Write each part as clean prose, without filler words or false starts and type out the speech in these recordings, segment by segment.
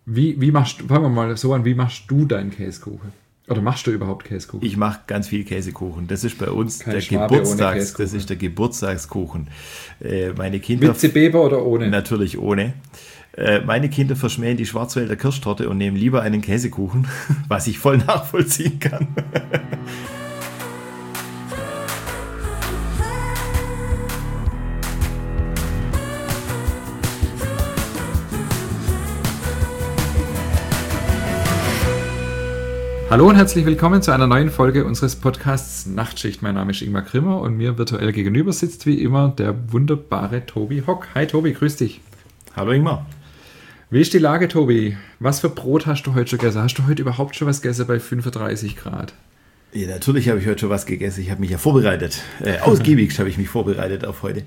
fangen wir mal so an, wie machst du deinen Käsekuchen? Oder machst du überhaupt Käsekuchen? Ich mache ganz viel Käsekuchen. Das ist bei uns Kein Schwabe ohne Käsekuchen. Das ist der Geburtstagskuchen. Meine Kinder... Mit Zibeba oder ohne? Natürlich ohne. Meine Kinder verschmähen die Schwarzwälder Kirschtorte und nehmen lieber einen Käsekuchen, was ich voll nachvollziehen kann. Hallo und herzlich willkommen zu einer neuen Folge unseres Podcasts Nachtschicht. Mein Name ist Ingmar Grimmer und mir virtuell gegenüber sitzt wie immer der wunderbare Tobi Hock. Hi Tobi, grüß dich. Hallo Ingmar. Wie ist die Lage, Tobi? Was für Brot hast du heute schon gegessen? Hast du heute überhaupt schon was gegessen bei 35 Grad? Ja, natürlich habe ich heute schon was gegessen. Ich habe mich ja vorbereitet. Ausgiebig habe ich mich vorbereitet auf heute.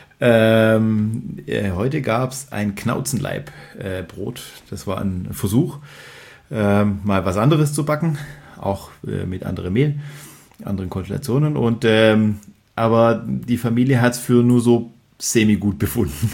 Heute gab es ein Knauzenleib-Brot. Das war ein Versuch, mal was anderes zu backen, auch mit anderem Mehl, anderen Konstellationen. Und aber die Familie hat es für nur so semi-gut befunden.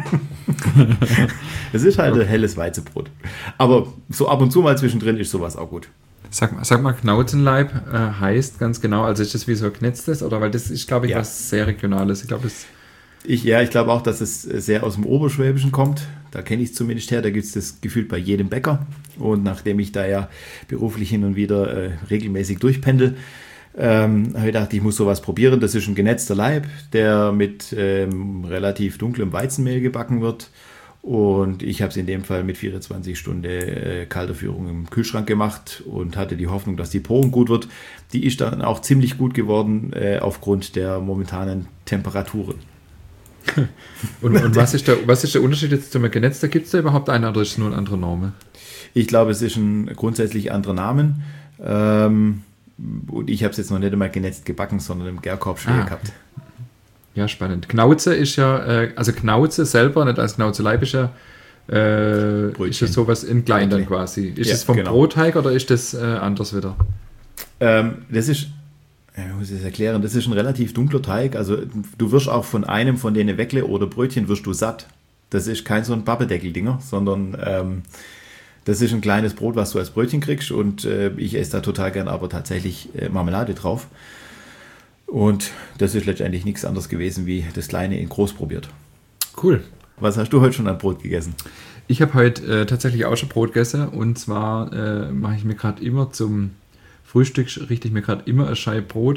Es ist halt ein helles Weizenbrot. Aber so ab und zu mal zwischendrin ist sowas auch gut. Sag mal, Knauzenleib heißt ganz genau, also ist das wie so ein Knetztes? Oder weil das ist, glaube ich, was sehr Regionales. Ich glaube, ich glaube auch, dass es sehr aus dem Oberschwäbischen kommt. Da kenne ich es zumindest her. Da gibt es das gefühlt bei jedem Bäcker. Und nachdem ich da ja beruflich hin und wieder regelmäßig durchpendel, habe ich gedacht, ich muss sowas probieren. Das ist ein genetzter Leib, der mit relativ dunklem Weizenmehl gebacken wird. Und ich habe es in dem Fall mit 24 Stunden kalter Führung im Kühlschrank gemacht und hatte die Hoffnung, dass die Porung gut wird. Die ist dann auch ziemlich gut geworden aufgrund der momentanen Temperaturen. Und was ist der Unterschied jetzt zum Genetzter? Gibt es da überhaupt einen oder ist es nur ein anderer Name? Ich glaube, es ist ein grundsätzlich anderer Namen. Und ich habe es jetzt noch nicht einmal genetzt gebacken, sondern im Gärkorb schwer gehabt. Ja, spannend. Knauze ist ja, also Knauze selber, nicht als Knauzeleib, ist ja sowas in klein dann quasi. Ist es vom Brotteig oder ist das anders wieder? Das ist, ich muss es erklären, das ist ein relativ dunkler Teig. Also du wirst auch von einem von denen Weckle oder Brötchen wirst du satt. Das ist kein so ein Pappedeckel-Dinger, sondern das ist ein kleines Brot, was du als Brötchen kriegst und ich esse da total gern aber tatsächlich Marmelade drauf. Und das ist letztendlich nichts anderes gewesen, wie das Kleine in groß probiert. Cool. Was hast du heute schon an Brot gegessen? Ich habe heute tatsächlich auch schon Brot gegessen und zwar mache ich mir gerade immer zum Frühstück, richte ich mir gerade immer eine Scheibe Brot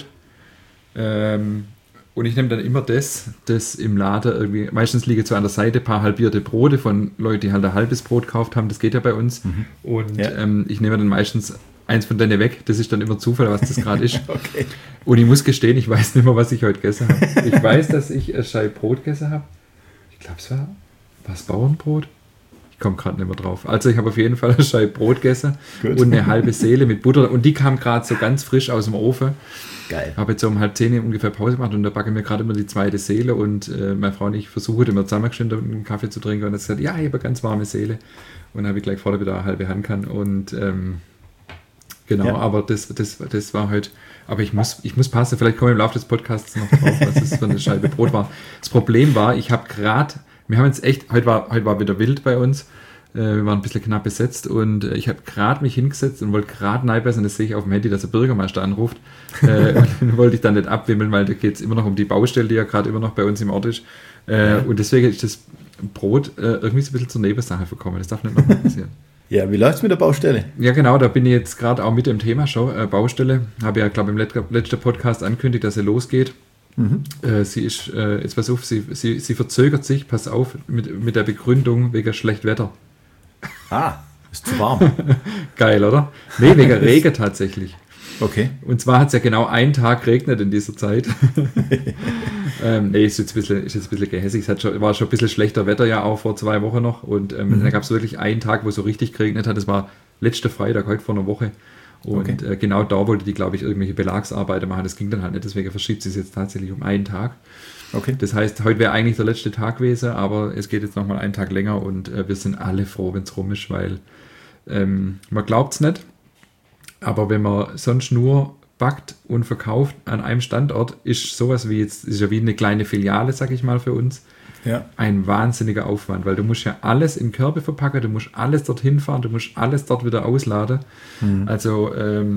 und ich nehme dann immer das im Laden irgendwie, meistens liegen so an der Seite ein paar halbierte Brote von Leuten, die halt ein halbes Brot gekauft haben, das geht ja bei uns. Und ich nehme dann meistens eins von denen weg, das ist dann immer Zufall, was das gerade ist. Okay. Und ich muss gestehen, ich weiß nicht mehr, was ich heute gegessen habe. Ich weiß, dass ich eine Scheibe Brot gegessen habe. Ich glaube, es war es Bauernbrot? Ich komme gerade nicht mehr drauf. Also ich habe auf jeden Fall eine Scheibe Brot gegessen und eine halbe Seele mit Butter. Und die kam gerade so ganz frisch aus dem Ofen. Geil. Habe jetzt so um 9:30 ungefähr Pause gemacht und da backe ich mir gerade immer die zweite Seele und meine Frau und ich versuchen immer zusammengestellt einen Kaffee zu trinken und hat gesagt, ja, ich habe eine ganz warme Seele. Und dann habe ich gleich vorne wieder eine halbe Hand kann und aber das war halt, aber ich muss passen, vielleicht komme ich im Laufe des Podcasts noch drauf, was das für eine Scheibe Brot war. Das Problem war, wir haben jetzt echt, heute war wieder wild bei uns, wir waren ein bisschen knapp besetzt und ich habe gerade mich hingesetzt und wollte gerade reinbeißen, das sehe ich auf dem Handy, dass der Bürgermeister anruft und dann wollte ich dann nicht abwimmeln, weil da geht es immer noch um die Baustelle, die ja gerade immer noch bei uns im Ort ist und deswegen ist das Brot irgendwie so ein bisschen zur Nebensache verkommen, das darf nicht nochmal passieren. Ja, wie läuft es mit der Baustelle? Ja, genau, da bin ich jetzt gerade auch mit dem Thema schon. Baustelle, habe ja, glaube ich, im letzten Podcast angekündigt, dass sie losgeht. Sie ist, jetzt pass auf, sie verzögert sich, pass auf, mit der Begründung wegen schlecht Wetter. Ist zu warm. Geil, oder? Nee, wegen Regen tatsächlich. Okay. Und zwar hat es ja genau einen Tag geregnet in dieser Zeit. Ist jetzt ein bisschen gehässig. War schon ein bisschen schlechter Wetter ja auch vor 2 Wochen noch. Und dann gab es wirklich einen Tag, wo es so richtig geregnet hat. Das war letzter Freitag, heute vor einer Woche. Und genau da wollte die, glaube ich, irgendwelche Belagsarbeiten machen. Das ging dann halt nicht. Deswegen verschiebt sie es jetzt tatsächlich um einen Tag. Okay. Das heißt, heute wäre eigentlich der letzte Tag gewesen, aber es geht jetzt nochmal einen Tag länger und wir sind alle froh, wenn es rum ist, weil man glaubt es nicht. Aber wenn man sonst nur backt und verkauft an einem Standort, ist sowas wie jetzt, ist ja wie eine kleine Filiale, sag ich mal, für uns. ein wahnsinniger Aufwand, weil du musst ja alles in Körbe verpacken, du musst alles dorthin fahren, du musst alles dort wieder ausladen. Also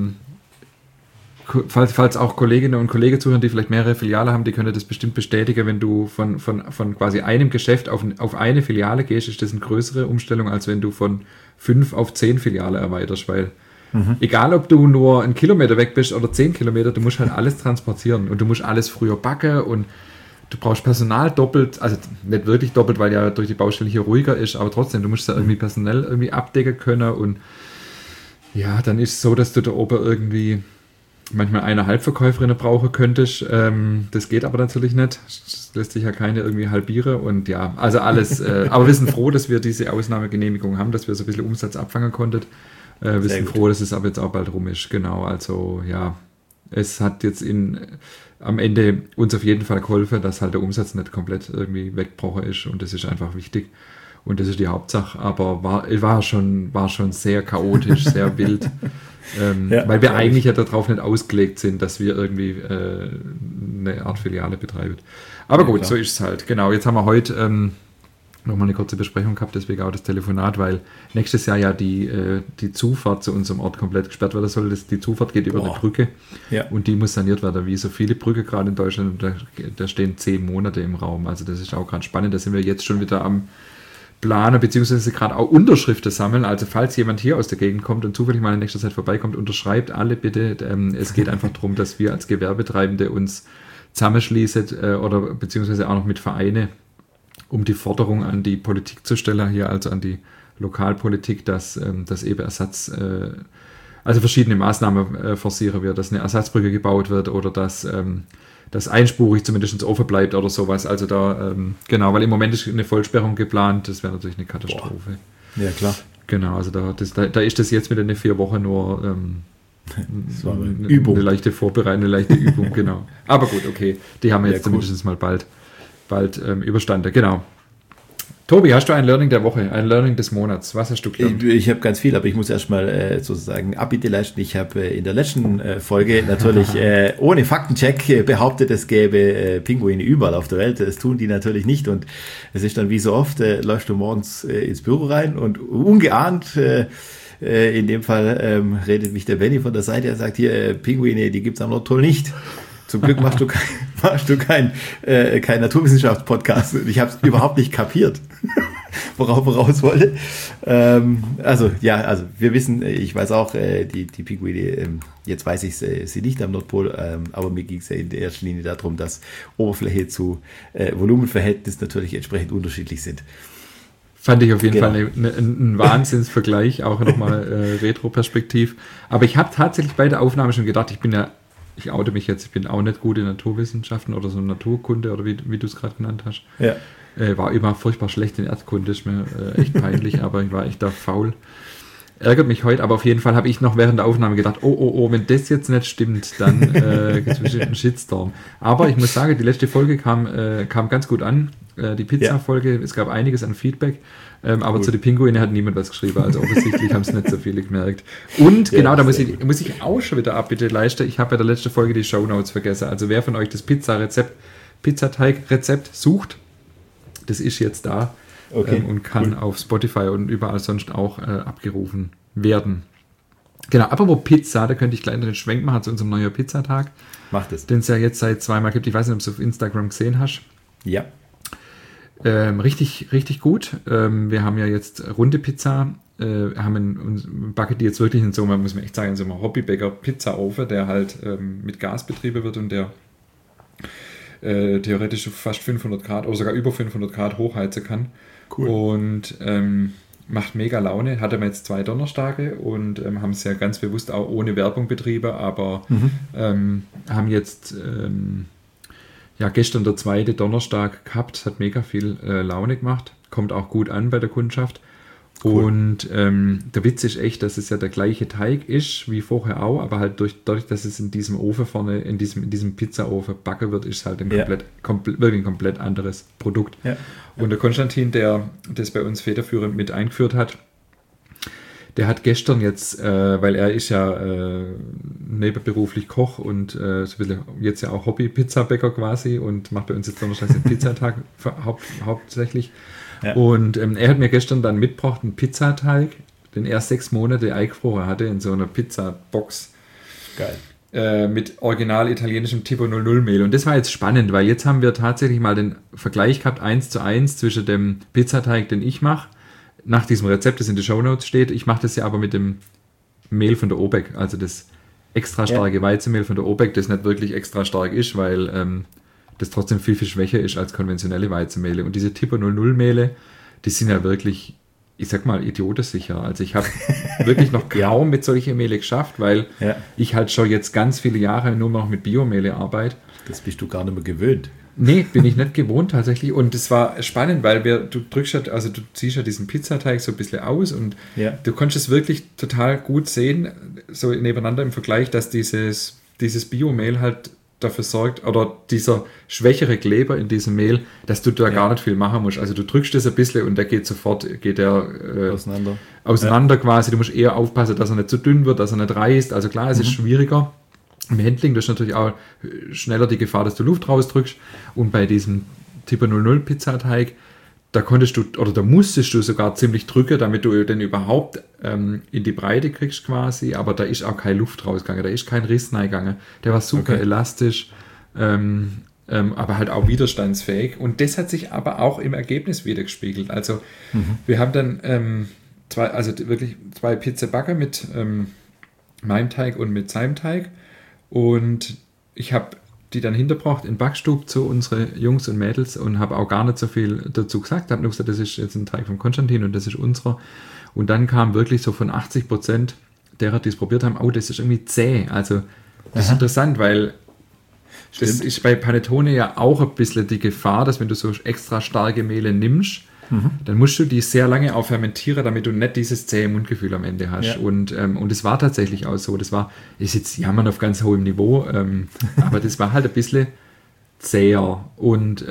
falls auch Kolleginnen und Kollegen zuhören, die vielleicht mehrere Filiale haben, die können das bestimmt bestätigen, wenn du von quasi einem Geschäft auf eine Filiale gehst, ist das eine größere Umstellung, als wenn du von 5 auf 10 Filiale erweiterst, weil egal, ob du nur 1 Kilometer weg bist oder 10 Kilometer, du musst halt alles transportieren und du musst alles früher backen und du brauchst Personal doppelt, also nicht wirklich doppelt, weil ja durch die Baustelle hier ruhiger ist, aber trotzdem, du musst ja irgendwie personell irgendwie abdecken können und ja, dann ist es so, dass du da oben irgendwie manchmal eine Halbverkäuferin brauchen könntest. Das geht aber natürlich nicht. Das lässt sich ja keine irgendwie halbieren und ja, also alles. Aber wir sind froh, dass wir diese Ausnahmegenehmigung haben, dass wir so ein bisschen Umsatz abfangen konnten. Wir sind froh, dass es aber jetzt auch bald rum ist. Genau, also ja, es hat jetzt am Ende uns auf jeden Fall geholfen, dass halt der Umsatz nicht komplett irgendwie weggebrochen ist und das ist einfach wichtig. Und das ist die Hauptsache, aber war schon sehr chaotisch, sehr wild, weil wir eigentlich ja darauf nicht ausgelegt sind, dass wir irgendwie eine Art Filiale betreiben. Aber gut, so ist es halt. Genau, jetzt haben wir heute nochmal eine kurze Besprechung gehabt, deswegen auch das Telefonat, weil nächstes Jahr ja die Zufahrt zu unserem Ort komplett gesperrt werden soll. Die Zufahrt geht über eine Brücke und die muss saniert werden, wie so viele Brücken gerade in Deutschland. Und da stehen 10 Monate im Raum, also das ist auch gerade spannend. Da sind wir jetzt schon wieder am Planen, beziehungsweise gerade auch Unterschriften sammeln. Also falls jemand hier aus der Gegend kommt und zufällig mal in nächster Zeit vorbeikommt, unterschreibt alle bitte. Es geht einfach darum, dass wir als Gewerbetreibende uns zusammenschließen oder beziehungsweise auch noch mit Vereine, um die Forderung an die Politik zu stellen, hier also an die Lokalpolitik, dass eben also verschiedene Maßnahmen forcieren wird, dass eine Ersatzbrücke gebaut wird oder dass einspurig zumindest offen bleibt oder sowas. Also da, genau, weil im Moment ist eine Vollsperrung geplant, das wäre natürlich eine Katastrophe. Ja, klar. Genau, also da ist das jetzt mit den 4 Wochen nur das war eine Übung. Eine leichte Vorbereitung, eine leichte Übung, genau. Aber gut, okay, die haben wir jetzt zumindest mal bald überstanden, genau. Tobi, hast du ein Learning der Woche, ein Learning des Monats? Was hast du gelernt? Ich habe ganz viel, aber ich muss erstmal sozusagen Abbitte leisten. Ich habe in der letzten Folge natürlich ohne Faktencheck behauptet, es gäbe Pinguine überall auf der Welt. Das tun die natürlich nicht und es ist dann wie so oft, läufst du morgens ins Büro rein und ungeahnt, in dem Fall redet mich der Benny von der Seite, er sagt hier, Pinguine, die gibt's am Nordpol nicht. Zum Glück machst du kein Naturwissenschaftspodcast. Ich habe es überhaupt nicht kapiert, worauf er raus wollte. Also wir wissen, ich weiß auch, die Pinguine, jetzt weiß ich sie nicht am Nordpol, aber mir ging es ja in erster Linie darum, dass Oberfläche zu Volumenverhältnis natürlich entsprechend unterschiedlich sind. Fand ich auf jeden Fall ein Wahnsinnsvergleich, auch nochmal Retro-Perspektiv. Aber ich habe tatsächlich bei der Aufnahme schon gedacht, ich oute mich jetzt, ich bin auch nicht gut in Naturwissenschaften oder so Naturkunde oder wie du es gerade genannt hast. Ja. War immer furchtbar schlecht in Erdkunde, ist mir echt peinlich, aber ich war echt da faul. Ärgert mich heute, aber auf jeden Fall habe ich noch während der Aufnahme gedacht, oh, wenn das jetzt nicht stimmt, dann gibt es bestimmt einen Shitstorm. Aber ich muss sagen, die letzte Folge kam ganz gut an, die Pizza-Folge, es gab einiges an Feedback, aber cool. Zu den Pinguine hat niemand was geschrieben, also offensichtlich haben es nicht so viele gemerkt. Und genau, da muss ich auch schon wieder Abbitte leisten, ich habe bei der letzten Folge die Shownotes vergessen, also wer von euch das Pizzateig-Rezept sucht, das ist jetzt da. Okay, und kann auf Spotify und überall sonst auch abgerufen werden. Genau, apropos Pizza, da könnte ich gleich einen Schwenk machen zu unserem neuen Pizzatag. Macht es. Den es ja jetzt seit 2-mal gibt. Ich weiß nicht, ob du es auf Instagram gesehen hast. Ja. Richtig, richtig gut. Wir haben ja jetzt runde Pizza. Backen die jetzt wirklich in so, man muss mir echt sagen, in so einem Hobbybäcker-Pizzaofen, der halt mit Gas betrieben wird und der theoretisch fast 500 Grad oder sogar über 500 Grad hochheizen kann. Cool. Und macht mega Laune. Hatten wir jetzt 2 Donnerstage und haben es ja ganz bewusst auch ohne Werbung betrieben, aber haben jetzt gestern der 2. Donnerstag gehabt, hat mega viel Laune gemacht, kommt auch gut an bei der Kundschaft. Cool. Und der Witz ist echt, dass es ja der gleiche Teig ist wie vorher auch, aber halt dadurch, dass es in diesem Ofen vorne, in diesem Pizzaofen backen wird, ist es halt wirklich ein komplett anderes Produkt. Ja. Und der Konstantin, der das bei uns federführend mit eingeführt hat, Der hat gestern jetzt, weil er ist ja nebenberuflich Koch und so ein bisschen jetzt ja auch Hobby-Pizzabäcker quasi und macht bei uns jetzt donnerstags den Pizzatag hauptsächlich. Ja. Und er hat mir gestern dann mitgebracht einen Pizzateig, den er 6 Monate eingefroren hatte in so einer Pizzabox. Geil. Mit original italienischem Tipo 00 Mehl. Und das war jetzt spannend, weil jetzt haben wir tatsächlich mal den Vergleich gehabt, 1:1 zwischen dem Pizzateig, den ich mache, nach diesem Rezept, das in den Shownotes steht. Ich mache das ja aber mit dem Mehl von der Obek, also das extra starke Weizenmehl von der Obek, das nicht wirklich extra stark ist, weil das trotzdem viel, viel schwächer ist als konventionelle Weizenmehle. Und diese Tipo 00 Mehle, die sind ja wirklich, ich sag mal, idiotensicher. Also ich habe wirklich noch kaum mit solchen Mehle geschafft, weil ich halt schon jetzt ganz viele Jahre nur noch mit Biomehle arbeite. Das bist du gar nicht mehr gewöhnt. Nee, bin ich nicht gewohnt tatsächlich. Und es war spannend, weil du drückst halt, also du ziehst ja diesen Pizzateig so ein bisschen aus und du konntest es wirklich total gut sehen, so nebeneinander im Vergleich, dass dieses Biomehl halt dafür sorgt, oder dieser schwächere Kleber in diesem Mehl, dass du da gar nicht viel machen musst. Also du drückst das ein bisschen und der geht auseinander quasi. Du musst eher aufpassen, dass er nicht zu dünn wird, dass er nicht reißt. Also klar, es ist schwieriger. Im Handling, das ist natürlich auch schneller die Gefahr, dass du Luft rausdrückst. Und bei diesem Tipo 00 Pizzateig, da musstest du sogar ziemlich drücken, damit du den überhaupt in die Breite kriegst quasi. Aber da ist auch keine Luft rausgegangen, da ist kein Riss reingegangen. Der war super elastisch, aber halt auch widerstandsfähig. Und das hat sich aber auch im Ergebnis wieder gespiegelt. Also wir haben dann zwei Pizzabacker mit meinem Teig und mit seinem Teig. Und ich habe die dann hinterbracht in den Backstub zu unsere Jungs und Mädels und habe auch gar nicht so viel dazu gesagt. Habe nur gesagt, das ist jetzt ein Teig von Konstantin und das ist unserer. Und dann kam wirklich so von 80% derer, die es probiert haben, das ist irgendwie zäh. Also das ist interessant, weil das ist bei Panettone ja auch ein bisschen die Gefahr, dass wenn du so extra starke Mehle nimmst, dann musst du die sehr lange auch fermentieren, damit du nicht dieses zähe Mundgefühl am Ende hast. Ja. Und es war tatsächlich auch so. Ist jetzt jammern auf ganz hohem Niveau, aber das war halt ein bisschen zäher. Und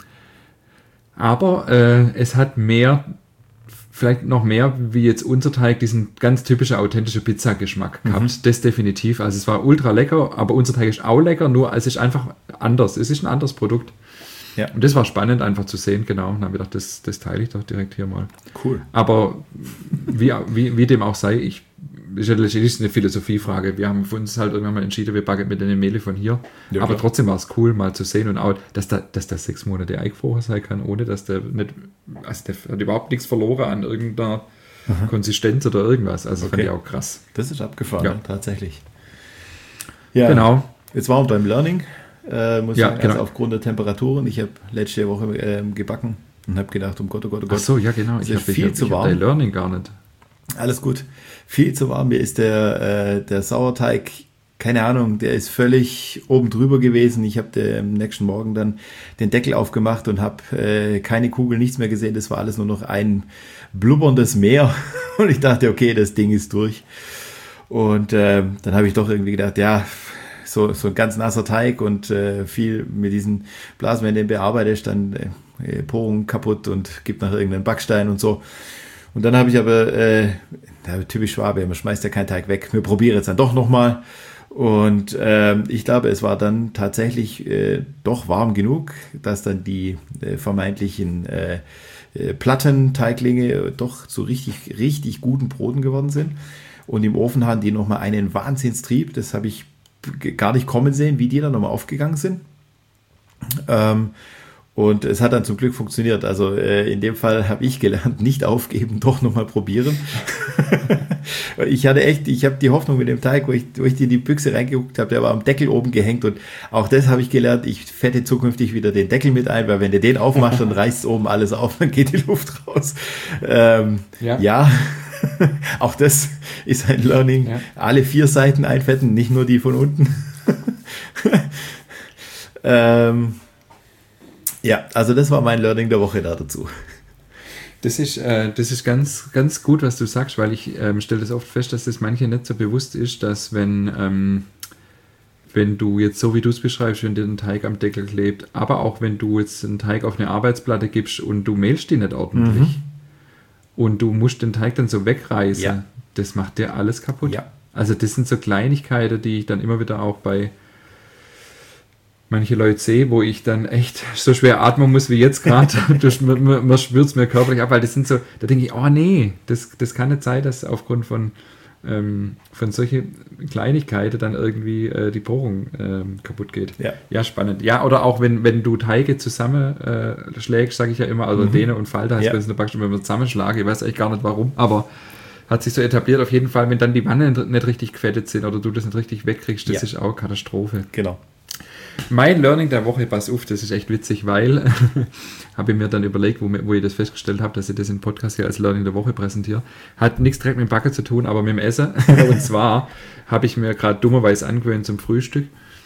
aber es hat vielleicht noch mehr wie jetzt unser Teig, diesen ganz typischen authentischen Pizzageschmack gehabt. Das definitiv. Also es war ultra lecker, aber unser Teig ist auch lecker, nur es ist einfach anders. Es ist ein anderes Produkt. Ja. Und das war spannend einfach zu sehen, genau. Und dann habe ich gedacht, das teile ich doch direkt hier mal. Cool. Aber wie dem auch sei, ist ja letztendlich eine Philosophiefrage. Wir haben für uns halt irgendwann mal entschieden, wir backen mit den Mehle von hier. Ja, aber trotzdem war es cool, mal zu sehen und auch, dass das 6 Monate eingefroren sein kann, ohne dass der nicht, also der hat überhaupt nichts verloren an irgendeiner Konsistenz oder irgendwas. Also fand ich auch krass. Das ist abgefahren, ja. Tatsächlich. Ja, genau. Jetzt waren wir beim Learning. Muss ich sagen, also aufgrund der Temperaturen. Ich habe letzte Woche gebacken und habe gedacht, um Gott, oh Gott, oh Gott. Ach so, ja genau. Ich habe dein Learning gar nicht. Alles gut. Viel zu warm. Mir ist der Sauerteig, keine Ahnung, der ist völlig oben drüber gewesen. Ich habe am nächsten Morgen dann den Deckel aufgemacht und habe keine Kugel, nichts mehr gesehen. Das war alles nur noch ein blubberndes Meer. Und ich dachte, okay, das Ding ist durch. Und dann habe ich doch irgendwie gedacht, ja, so ein ganz nasser Teig und viel mit diesen Blasen, wenn du den bearbeitest, dann Porung kaputt und gibt nach irgendeinen Backstein und so. Und dann habe ich aber, typisch Schwabe, man schmeißt ja keinen Teig weg, wir probieren jetzt dann doch nochmal. Und ich glaube, es war dann tatsächlich doch warm genug, dass dann die vermeintlichen Plattenteiglinge doch zu richtig, richtig guten Broten geworden sind. Und im Ofen haben die nochmal einen Wahnsinnstrieb, das habe ich gar nicht kommen sehen, wie die dann nochmal aufgegangen sind. Und es hat dann zum Glück funktioniert. Also in dem Fall habe ich gelernt, nicht aufgeben, doch nochmal probieren. Ich habe die Hoffnung mit dem Teig, wo ich in die Büchse reingeguckt habe, der war am Deckel oben gehängt und auch das habe ich gelernt, ich fette zukünftig wieder den Deckel mit ein, weil wenn du den aufmachst, dann reißt oben alles auf, dann geht die Luft raus. Ja. Auch das ist ein Learning. Ja. Alle 4 Seiten einfetten, nicht nur die von unten. Ja, also das war mein Learning der Woche dazu. Das ist ganz, ganz gut, was du sagst, weil ich stelle das oft fest, dass das manche nicht so bewusst ist, dass wenn du jetzt, so wie du es beschreibst, wenn dir ein Teig am Deckel klebt, aber auch wenn du jetzt einen Teig auf eine Arbeitsplatte gibst und du mehlst die nicht ordentlich, und du musst den Teig dann so wegreißen, das macht dir alles kaputt. Ja. Also das sind so Kleinigkeiten, die ich dann immer wieder auch bei manche Leute sehe, wo ich dann echt so schwer atmen muss wie jetzt gerade. Man spürt es mir körperlich ab, weil das sind so, da denke ich, oh nee, das kann nicht sein, dass aufgrund von solchen Kleinigkeiten dann irgendwie die Bohrung kaputt geht. Ja, spannend. Ja, oder auch wenn du Teige zusammenschlägst, sage ich ja immer, also Dehne und Falte, heißt das in der Backstube, wenn man zusammenschlagen, ich weiß eigentlich gar nicht warum, aber hat sich so etabliert auf jeden Fall, wenn dann die Wannen nicht richtig gefettet sind oder du das nicht richtig wegkriegst, das ist auch Katastrophe. Genau. Mein Learning der Woche, pass auf, das ist echt witzig, weil habe ich mir dann überlegt, wo ich das festgestellt habe, dass ich das im Podcast hier als Learning der Woche präsentiere. Hat nichts direkt mit dem Backen zu tun, aber mit dem Essen. Und zwar habe ich mir gerade dummerweise angewöhnt zum Frühstück,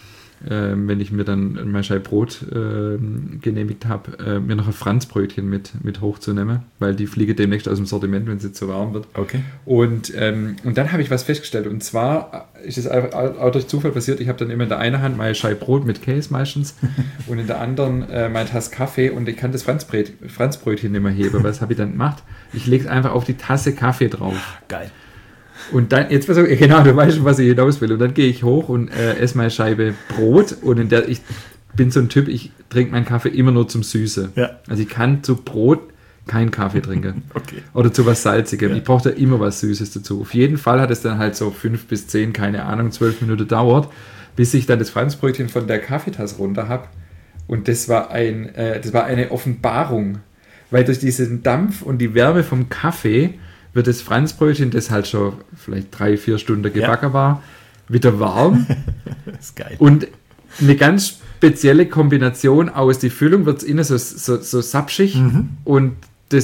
wenn ich mir dann mein Scheibe Brot genehmigt habe, mir noch ein Franzbrötchen mit hochzunehmen, weil die fliege demnächst aus dem Sortiment, wenn es jetzt so warm wird. Okay. Und dann habe ich was festgestellt, und zwar ist es auch durch Zufall passiert, ich habe dann immer in der einen Hand meine Scheibe Brot mit Käse meistens und in der anderen meine Tasse Kaffee, und ich kann das Franzbrötchen nicht mehr heben. Was habe ich dann gemacht? Ich lege es einfach auf die Tasse Kaffee drauf. Geil. Und dann, jetzt versuche ich, genau, du weißt schon, was ich hinaus will. Und dann gehe ich hoch und esse meine Scheibe Brot. Und ich bin so ein Typ, ich trinke meinen Kaffee immer nur zum Süße. Ja. Also ich kann zu Brot keinen Kaffee trinken. Okay. Oder zu was Salzigem. Ja. Ich brauche da immer was Süßes dazu. Auf jeden Fall hat es dann halt so 5 bis 10, keine Ahnung, 12 Minuten dauert, bis ich dann das Franzbrötchen von der Kaffeetasse runter habe. Und das war eine Offenbarung. Weil durch diesen Dampf und die Wärme vom Kaffee wird das Franzbrötchen, das halt schon vielleicht 3-4 Stunden gebacken war, wieder warm. Das ist geil. Und eine ganz spezielle Kombination aus, die Füllung wird innen so sapschig und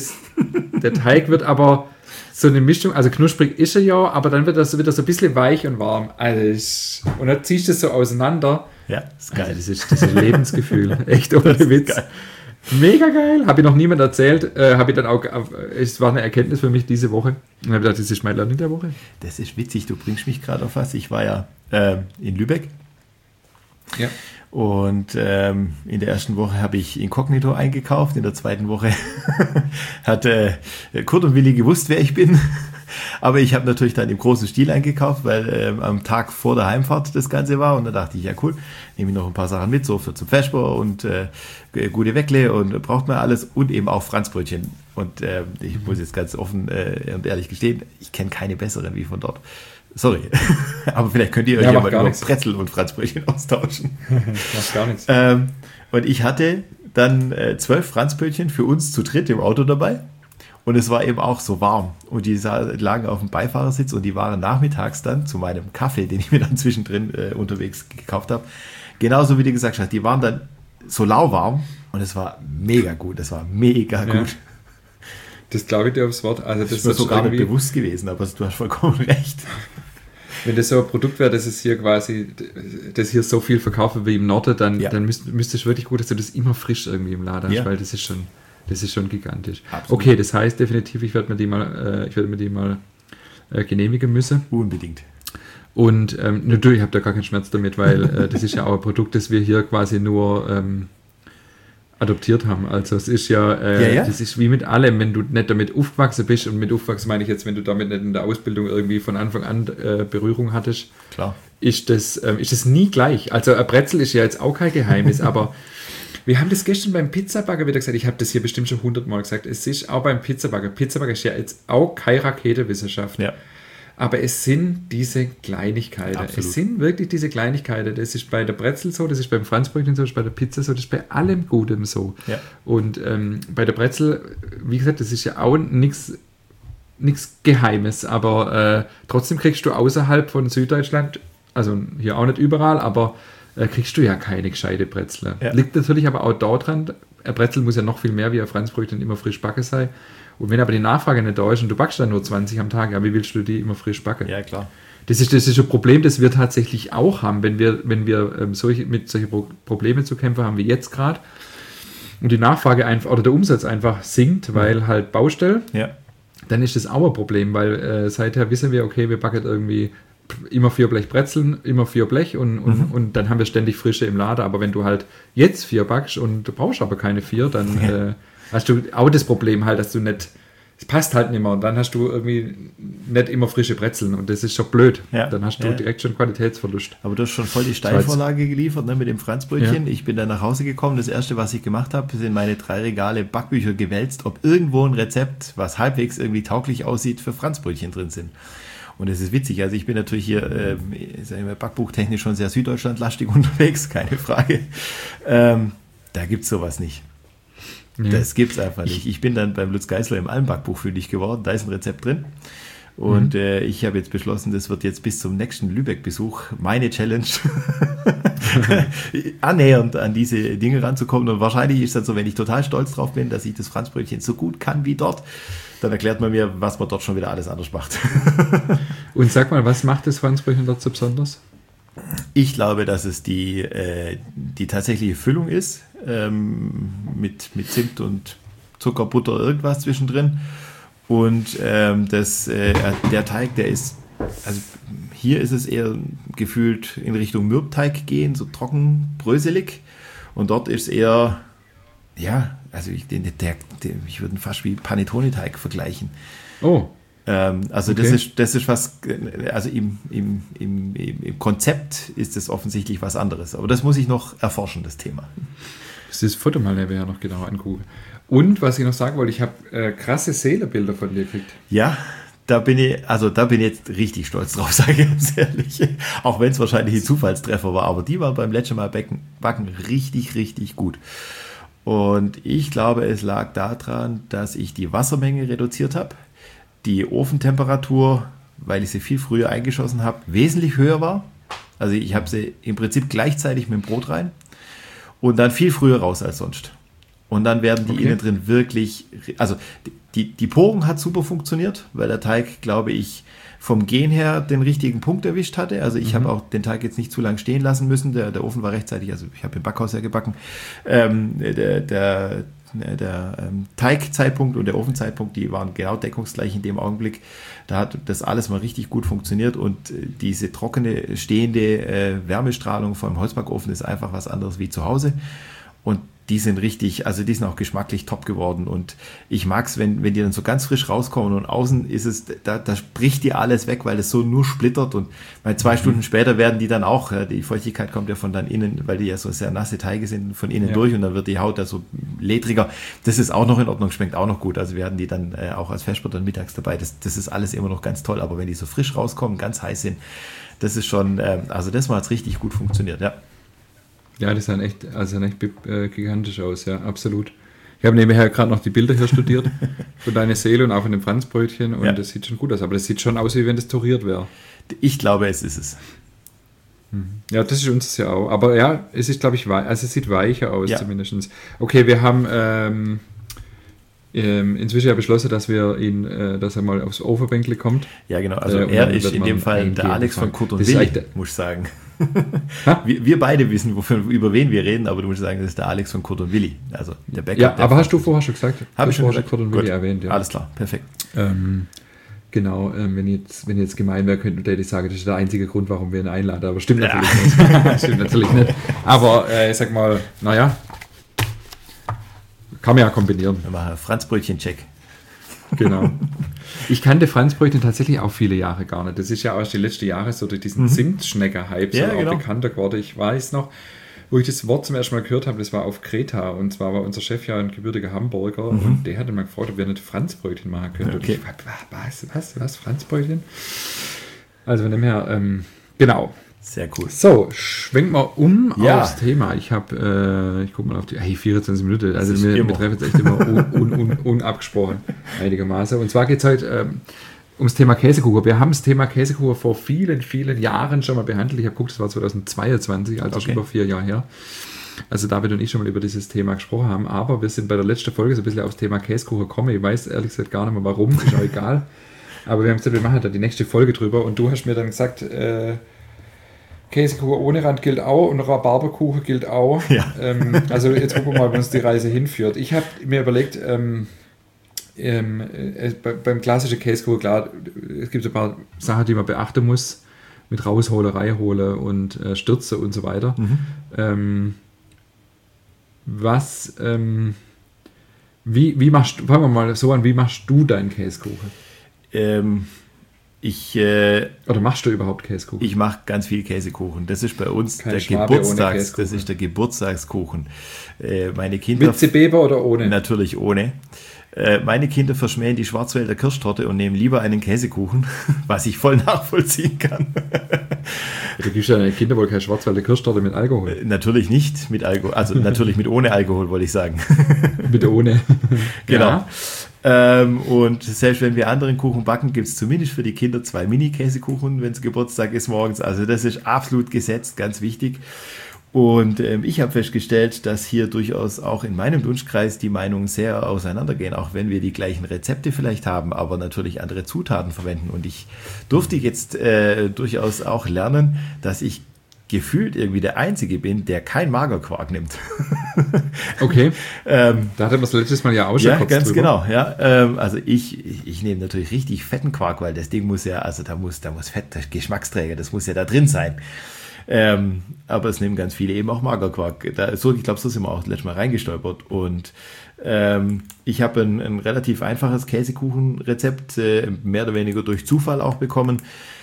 der Teig wird aber so eine Mischung, also knusprig ist er ja, aber dann wird das wieder so ein bisschen weich und warm. Also, und dann ziehst du das so auseinander. Ja, ist geil. Also das ist Lebensgefühl. Echt ohne Witz. Geil. Mega geil, habe ich noch niemand erzählt, habe ich dann auch, es war eine Erkenntnis für mich diese Woche. Und habe gedacht, das ist mein Learning der Woche. Das ist witzig, du bringst mich gerade auf was. Ich war ja in Lübeck. Ja. Und in der ersten Woche habe ich Inkognito eingekauft, in der zweiten Woche hat Kurt und Willi gewusst, wer ich bin. Aber ich habe natürlich dann im großen Stil eingekauft, weil am Tag vor der Heimfahrt das Ganze war. Und da dachte ich, ja cool, nehme ich noch ein paar Sachen mit, so für zum Vesper und gute Weckle und braucht man alles und eben auch Franzbrötchen. Und ich muss jetzt ganz offen und ehrlich gestehen, ich kenne keine besseren wie von dort. Sorry, aber vielleicht könnt ihr euch ja mal über Brezel und Franzbrötchen austauschen. Macht gar nichts. Und ich hatte dann 12 Franzbrötchen für uns zu dritt im Auto dabei. Und es war eben auch so warm. Und die lagen auf dem Beifahrersitz und die waren nachmittags dann zu meinem Kaffee, den ich mir dann zwischendrin unterwegs gekauft habe. Genauso wie du gesagt hast, die waren dann so lauwarm und es war mega gut. Es war mega gut. Das glaube ich dir aufs Wort. Also das ist mir so gar nicht bewusst gewesen, aber du hast vollkommen recht. Wenn das so ein Produkt wäre, das ist hier quasi, das hier so viel verkaufen wie im Norden, dann müsste es wirklich gut, dass du das immer frisch irgendwie im Laden hast, weil das ist schon gigantisch. Absolut. Okay, das heißt definitiv, ich werde mir die mal genehmigen müssen. Unbedingt. Und natürlich habt ihr gar keinen Schmerz damit, weil das ist ja auch ein Produkt, das wir hier quasi nur adoptiert haben. Also es ist das ist wie mit allem, wenn du nicht damit aufgewachsen bist, und mit aufgewachsen meine ich jetzt, wenn du damit nicht in der Ausbildung irgendwie von Anfang an Berührung hattest, klar, ist das nie gleich. Also ein Brezel ist ja jetzt auch kein Geheimnis, aber wir haben das gestern beim Pizzabacker wieder gesagt, ich habe das hier bestimmt schon 100-mal gesagt, es ist auch beim Pizzabacker ist ja jetzt auch keine Raketenwissenschaft. Ja. Aber es sind diese Kleinigkeiten. Absolut. Es sind wirklich diese Kleinigkeiten. Das ist bei der Brezel so, das ist beim Franzbrötchen so, das ist bei der Pizza so, das ist bei allem Gutem so. Ja. Und bei der Brezel, wie gesagt, das ist ja auch nichts Geheimes, aber trotzdem kriegst du außerhalb von Süddeutschland, also hier auch nicht überall, aber kriegst du ja keine gescheite Brezel. Ja. Liegt natürlich aber auch daran, ein Brezel muss ja noch viel mehr wie ein Franzbrötchen immer frisch backen sein. Und wenn aber die Nachfrage nicht da ist und du backst dann nur 20 am Tag, ja, wie willst du die immer frisch backen? Ja, klar. Das ist ein Problem, das wir tatsächlich auch haben, wenn wir mit solchen Problemen zu kämpfen haben wie jetzt gerade und die Nachfrage einfach oder der Umsatz einfach sinkt, weil halt Baustelle, dann ist das auch ein Problem, weil seither wissen wir, okay, wir backen irgendwie immer 4 Blech Brezeln, immer 4 Blech und dann haben wir ständig frische im Laden, aber wenn du halt jetzt 4 backst und du brauchst aber keine 4, dann hast du auch das Problem halt, dass du nicht es passt halt nicht mehr. Und dann hast du irgendwie nicht immer frische Brezeln und das ist schon blöd. Ja. Dann hast du direkt schon Qualitätsverlust. Aber du hast schon voll die Steilvorlage geliefert, ne, mit dem Franzbrötchen. Ja. Ich bin dann nach Hause gekommen. Das erste, was ich gemacht habe, sind meine 3 Regale Backbücher gewälzt, ob irgendwo ein Rezept, was halbwegs irgendwie tauglich aussieht, für Franzbrötchen drin sind. Und es ist witzig, also ich bin natürlich hier backbuchtechnisch schon sehr süddeutschlandlastig unterwegs, keine Frage. Da gibt es sowas nicht. Ja. Das gibt es einfach nicht. Ich bin dann beim Lutz Geisler im Almbackbuch fündig geworden, da ist ein Rezept drin. Und ich habe jetzt beschlossen, das wird jetzt bis zum nächsten Lübeck-Besuch meine Challenge, annähernd an diese Dinge ranzukommen. Und wahrscheinlich ist es dann so, wenn ich total stolz drauf bin, dass ich das Franzbrötchen so gut kann wie dort, dann erklärt man mir, was man dort schon wieder alles anders macht. Und sag mal, was macht das Franzbrötchen dort so besonders? Ich glaube, dass es die tatsächliche Füllung ist, mit Zimt und Zucker, Butter, irgendwas zwischendrin. Und der Teig, der ist, also hier ist es eher gefühlt in Richtung Mürbteig gehen, so trocken, bröselig. Und dort ist eher, ja, also ich würde ihn fast wie Panettone-Teig vergleichen. Oh. Also okay. Das ist was, also im Konzept ist es offensichtlich was anderes. Aber das muss ich noch erforschen, das Thema. Das Foto mal ja noch genau angucken. Und was ich noch sagen wollte, ich habe krasse Seelenbilder von dir gekriegt. Ja, da bin ich jetzt richtig stolz drauf, sage ich ganz ehrlich. Auch wenn es wahrscheinlich ein Zufallstreffer war, aber die waren beim letzten Mal backen richtig, richtig gut. Und ich glaube, es lag daran, dass ich die Wassermenge reduziert habe, die Ofentemperatur, weil ich sie viel früher eingeschossen habe, wesentlich höher war. Also ich habe sie im Prinzip gleichzeitig mit dem Brot rein und dann viel früher raus als sonst. Und dann werden die innen drin wirklich, also die Porung hat super funktioniert, weil der Teig, glaube ich, vom Gehen her den richtigen Punkt erwischt hatte. Also ich habe auch den Teig jetzt nicht zu lang stehen lassen müssen. Der Ofen war rechtzeitig, also ich habe im Backhaus ja gebacken. Der Teigzeitpunkt und der Ofenzeitpunkt, die waren genau deckungsgleich in dem Augenblick. Da hat das alles mal richtig gut funktioniert und diese trockene, stehende Wärmestrahlung vom Holzbackofen ist einfach was anderes wie zu Hause. Und die sind richtig, also die sind auch geschmacklich top geworden und ich mag es, wenn die dann so ganz frisch rauskommen und außen ist es, da bricht die alles weg, weil es so nur splittert und mal 2 Stunden später werden die dann auch, die Feuchtigkeit kommt ja von dann innen, weil die ja so sehr nasse Teige sind, von innen durch und dann wird die Haut da so ledriger. Das ist auch noch in Ordnung, schmeckt auch noch gut, also wir hatten die dann auch als Vesper dann mittags dabei, das ist alles immer noch ganz toll, aber wenn die so frisch rauskommen, ganz heiß sind, das ist schon, also das mal hat's richtig gut funktioniert, ja. Ja, die sahen echt gigantisch aus, ja, absolut. Ich habe nebenher gerade noch die Bilder hier studiert von deiner Seele und auch von dem Franzbrötchen und das sieht schon gut aus, aber das sieht schon aus, wie wenn das turiert wäre. Ich glaube, es ist es. Ja, das ist uns ja auch. Aber ja, es ist, glaube ich, also es sieht weicher aus zumindest. Okay, wir haben inzwischen ja beschlossen, dass wir dass er mal aufs Overbänkle kommt. Ja, genau. Also er ist in dem Fall der Alex von Kurt und Willi, muss ich sagen. Wir beide wissen, über wen wir reden, aber du musst sagen, das ist der Alex von Kurt und Willi. Also der Bäcker. Ja, aber hast du vorher schon gesagt? Habe ich schon gesagt. Kurt und Willi erwähnt, ja. Alles klar, perfekt. Genau, wenn jetzt gemein wäre, könnte ich sagen, das ist der einzige Grund, warum wir ihn einladen. Aber stimmt natürlich nicht. Stimmt natürlich nicht. Aber ich sag mal, naja, kann man ja kombinieren. Wir machen Franzbrötchen-Check. Genau. Ich kannte Franzbrötchen tatsächlich auch viele Jahre gar nicht. Das ist ja auch die letzten Jahre so durch diesen Zimtschnecker-Hype auch bekannter geworden. Ich weiß noch, wo ich das Wort zum ersten Mal gehört habe, das war auf Kreta. Und zwar war unser Chef ja ein gebürtiger Hamburger und der hatte mal gefragt, ob wir nicht Franzbrötchen machen können. Okay. Und ich was, Franzbrötchen? Also von dem her, genau. Sehr cool. So, schwenken wir aufs Thema. Ich gucke mal auf die 24 Minuten. Also wir treffen es echt immer unabgesprochen einigermaßen. Und zwar geht es heute ums Thema Käsekuchen. Wir haben das Thema Käsekuchen vor vielen, vielen Jahren schon mal behandelt. Ich habe geguckt, das war 2022, also schon über 4 Jahre her. Also David und ich schon mal über dieses Thema gesprochen haben. Aber wir sind bei der letzten Folge so ein bisschen aufs Thema Käsekuchen gekommen. Ich weiß ehrlich gesagt gar nicht mehr warum, ist auch egal. Aber wir haben gesagt, wir machen da die nächste Folge drüber. Und du hast mir dann gesagt, Käsekuchen ohne Rand gilt auch und Rhabarberkuchen gilt auch. Ja. Also jetzt gucken wir mal, wo uns die Reise hinführt. Ich habe mir überlegt, beim klassischen Käsekuchen, klar, es gibt ein paar Sachen, die man beachten muss, mit Rausholen, Reinholen und Stürze und so weiter. Fangen wir mal so an, wie machst du deinen Käsekuchen? Oder machst du überhaupt Käsekuchen? Ich mache ganz viel Käsekuchen. Das ist bei uns Kein Schwabe ohne Käsekuchen. Das ist der Geburtstagskuchen. Meine Kinder, mit Zibeba oder ohne? Natürlich ohne. Meine Kinder verschmähen die Schwarzwälder Kirschtorte und nehmen lieber einen Käsekuchen, was ich voll nachvollziehen kann. Du gibst ja deinen Kindern wohl keine Schwarzwälder Kirschtorte mit Alkohol. Natürlich nicht mit Alkohol, also natürlich mit ohne Alkohol, wollte ich sagen. Mit ohne. Genau. Und selbst wenn wir anderen Kuchen backen, gibt es zumindest für die Kinder 2 Mini-Käsekuchen, wenn es Geburtstag ist morgens. Also das ist absolut gesetzt, ganz wichtig. Und ich habe festgestellt, dass hier durchaus auch in meinem Dunstkreis die Meinungen sehr auseinandergehen, auch wenn wir die gleichen Rezepte vielleicht haben, aber natürlich andere Zutaten verwenden. Und ich durfte jetzt durchaus auch lernen, dass ich gefühlt irgendwie der Einzige bin, der kein Magerquark nimmt. Okay. Da hatten wir das letztes Mal ja auch schon kurz ganz drüber. Genau. Ja, also ich nehme natürlich richtig fetten Quark, weil das Ding muss ja, also da muss Fett, der Geschmacksträger, das muss ja da drin sein. Aber es nehmen ganz viele eben auch Magerquark. Ich glaube, so sind wir auch letztes Mal reingestolpert. Und ich habe ein relativ einfaches Käsekuchenrezept, mehr oder weniger durch Zufall auch bekommen.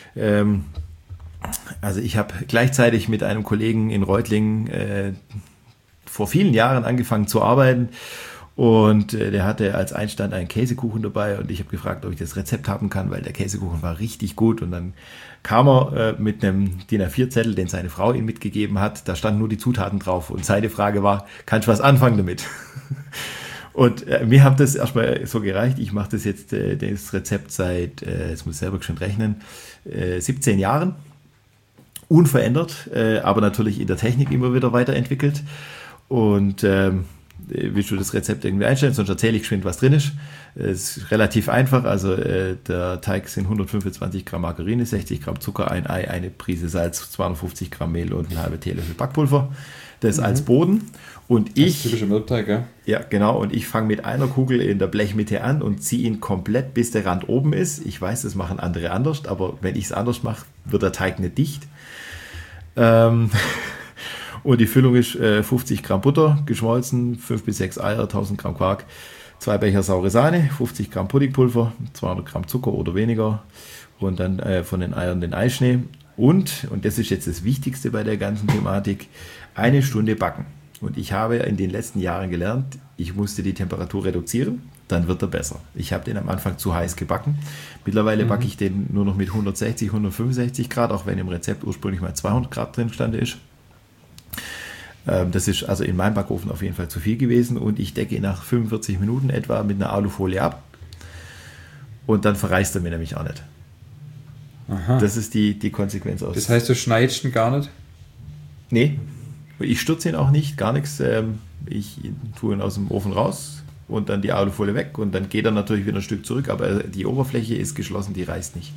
Also ich habe gleichzeitig mit einem Kollegen in Reutlingen vor vielen Jahren angefangen zu arbeiten. Und der hatte als Einstand einen Käsekuchen dabei und ich habe gefragt, ob ich das Rezept haben kann, weil der Käsekuchen war richtig gut. Und dann kam er mit einem DIN A4-Zettel, den seine Frau ihm mitgegeben hat. Da standen nur die Zutaten drauf und seine Frage war, kannst du was anfangen damit? Und mir hat das erstmal so gereicht. Ich mache das jetzt, das Rezept seit, jetzt muss ich selber schon rechnen, 17 Jahren. Unverändert, aber natürlich in der Technik immer wieder weiterentwickelt. Und willst du das Rezept irgendwie einstellen, sonst erzähle ich geschwind, was drin ist. Es ist relativ einfach, also der Teig sind 125 Gramm Margarine, 60 Gramm Zucker, ein Ei, eine Prise Salz, 250 Gramm Mehl und einen halben Teelöffel Backpulver. Das als Boden. Und ich, typischer Mürbteig, ja? Ja, genau. Und ich fange mit einer Kugel in der Blechmitte an und ziehe ihn komplett, bis der Rand oben ist. Ich weiß, das machen andere anders, aber wenn ich es anders mache, wird der Teig nicht dicht. Und die Füllung ist 50 Gramm Butter, geschmolzen, 5 bis 6 Eier, 1000 Gramm Quark, 2 Becher saure Sahne, 50 Gramm Puddingpulver, 200 Gramm Zucker oder weniger und dann von den Eiern den Eischnee. Und das ist jetzt das Wichtigste bei der ganzen Thematik, 1 Stunde backen. Und ich habe in den letzten Jahren gelernt, ich musste die Temperatur reduzieren, dann wird er besser. Ich habe den am Anfang zu heiß gebacken. Mittlerweile backe ich den nur noch mit 160, 165 Grad, auch wenn im Rezept ursprünglich mal 200 Grad drin stand ist. Das ist also in meinem Backofen auf jeden Fall zu viel gewesen und ich decke ihn nach 45 Minuten etwa mit einer Alufolie ab und dann verreißt er mir nämlich auch nicht. Aha. Das ist die Konsequenz aus. Das heißt, du schneidest ihn gar nicht? Nee, ich stürze ihn auch nicht, gar nichts. Ich tue ihn aus dem Ofen raus und dann die Alufolie weg und dann geht er natürlich wieder ein Stück zurück, aber die Oberfläche ist geschlossen, die reißt nicht.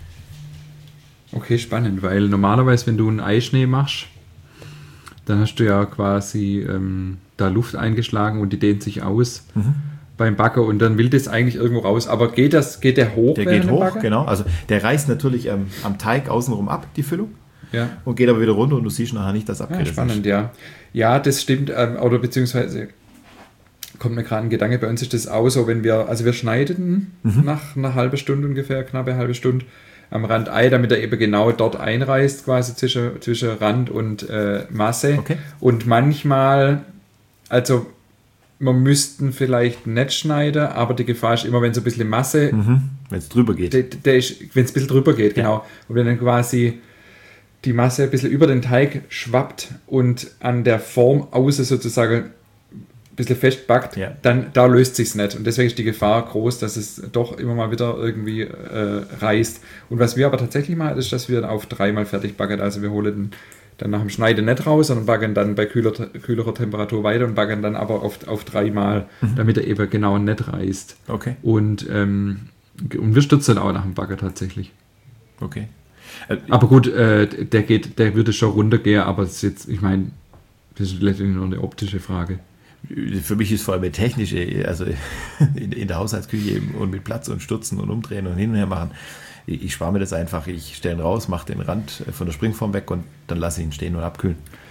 Okay, spannend, weil normalerweise, wenn du einen Eischnee machst, dann hast du ja quasi da Luft eingeschlagen und die dehnt sich aus beim Backen und dann will das eigentlich irgendwo raus. Aber geht der hoch? Der geht hoch, genau. Also der reißt natürlich am Teig außenrum ab, die Füllung. Ja. Und geht aber wieder runter und du siehst nachher nicht, dass abgerissen ist. Spannend, ja. Ja, das stimmt. Oder beziehungsweise kommt mir gerade ein Gedanke, bei uns ist das auch so, wenn wir schneiden nach einer halben Stunde ungefähr, knappe halbe Stunde, am Rand Ei, damit er eben genau dort einreißt, quasi zwischen Rand und Masse. Okay. Und manchmal, also man müssten vielleicht nicht schneiden, aber die Gefahr ist immer, wenn so ein bisschen Masse... Wenn es drüber geht. Wenn es ein bisschen drüber geht, genau. Und wenn dann quasi die Masse ein bisschen über den Teig schwappt und an der Form außen sozusagen ein bisschen festbackt, dann da löst sich es nicht. Und deswegen ist die Gefahr groß, dass es doch immer mal wieder irgendwie reißt. Und was wir aber tatsächlich machen, ist, dass wir auf 3-mal fertig backen. Also wir holen den dann nach dem Schneiden nicht raus, sondern backen dann bei kühlerer Temperatur weiter und backen dann aber auf 3-mal, damit er eben genau nicht reißt. Okay. Und wir stürzen dann auch nach dem Backen tatsächlich. Okay. Aber gut, der würde schon runtergehen, aber das ist jetzt, ich meine, das ist letztendlich nur eine optische Frage. Für mich ist vor allem eine technische, also in der Haushaltsküche und mit Platz und Stürzen und Umdrehen und hin und her machen. Ich spare mir das einfach, ich stelle ihn raus, mache den Rand von der Springform weg und dann lasse ich ihn stehen und abkühlen.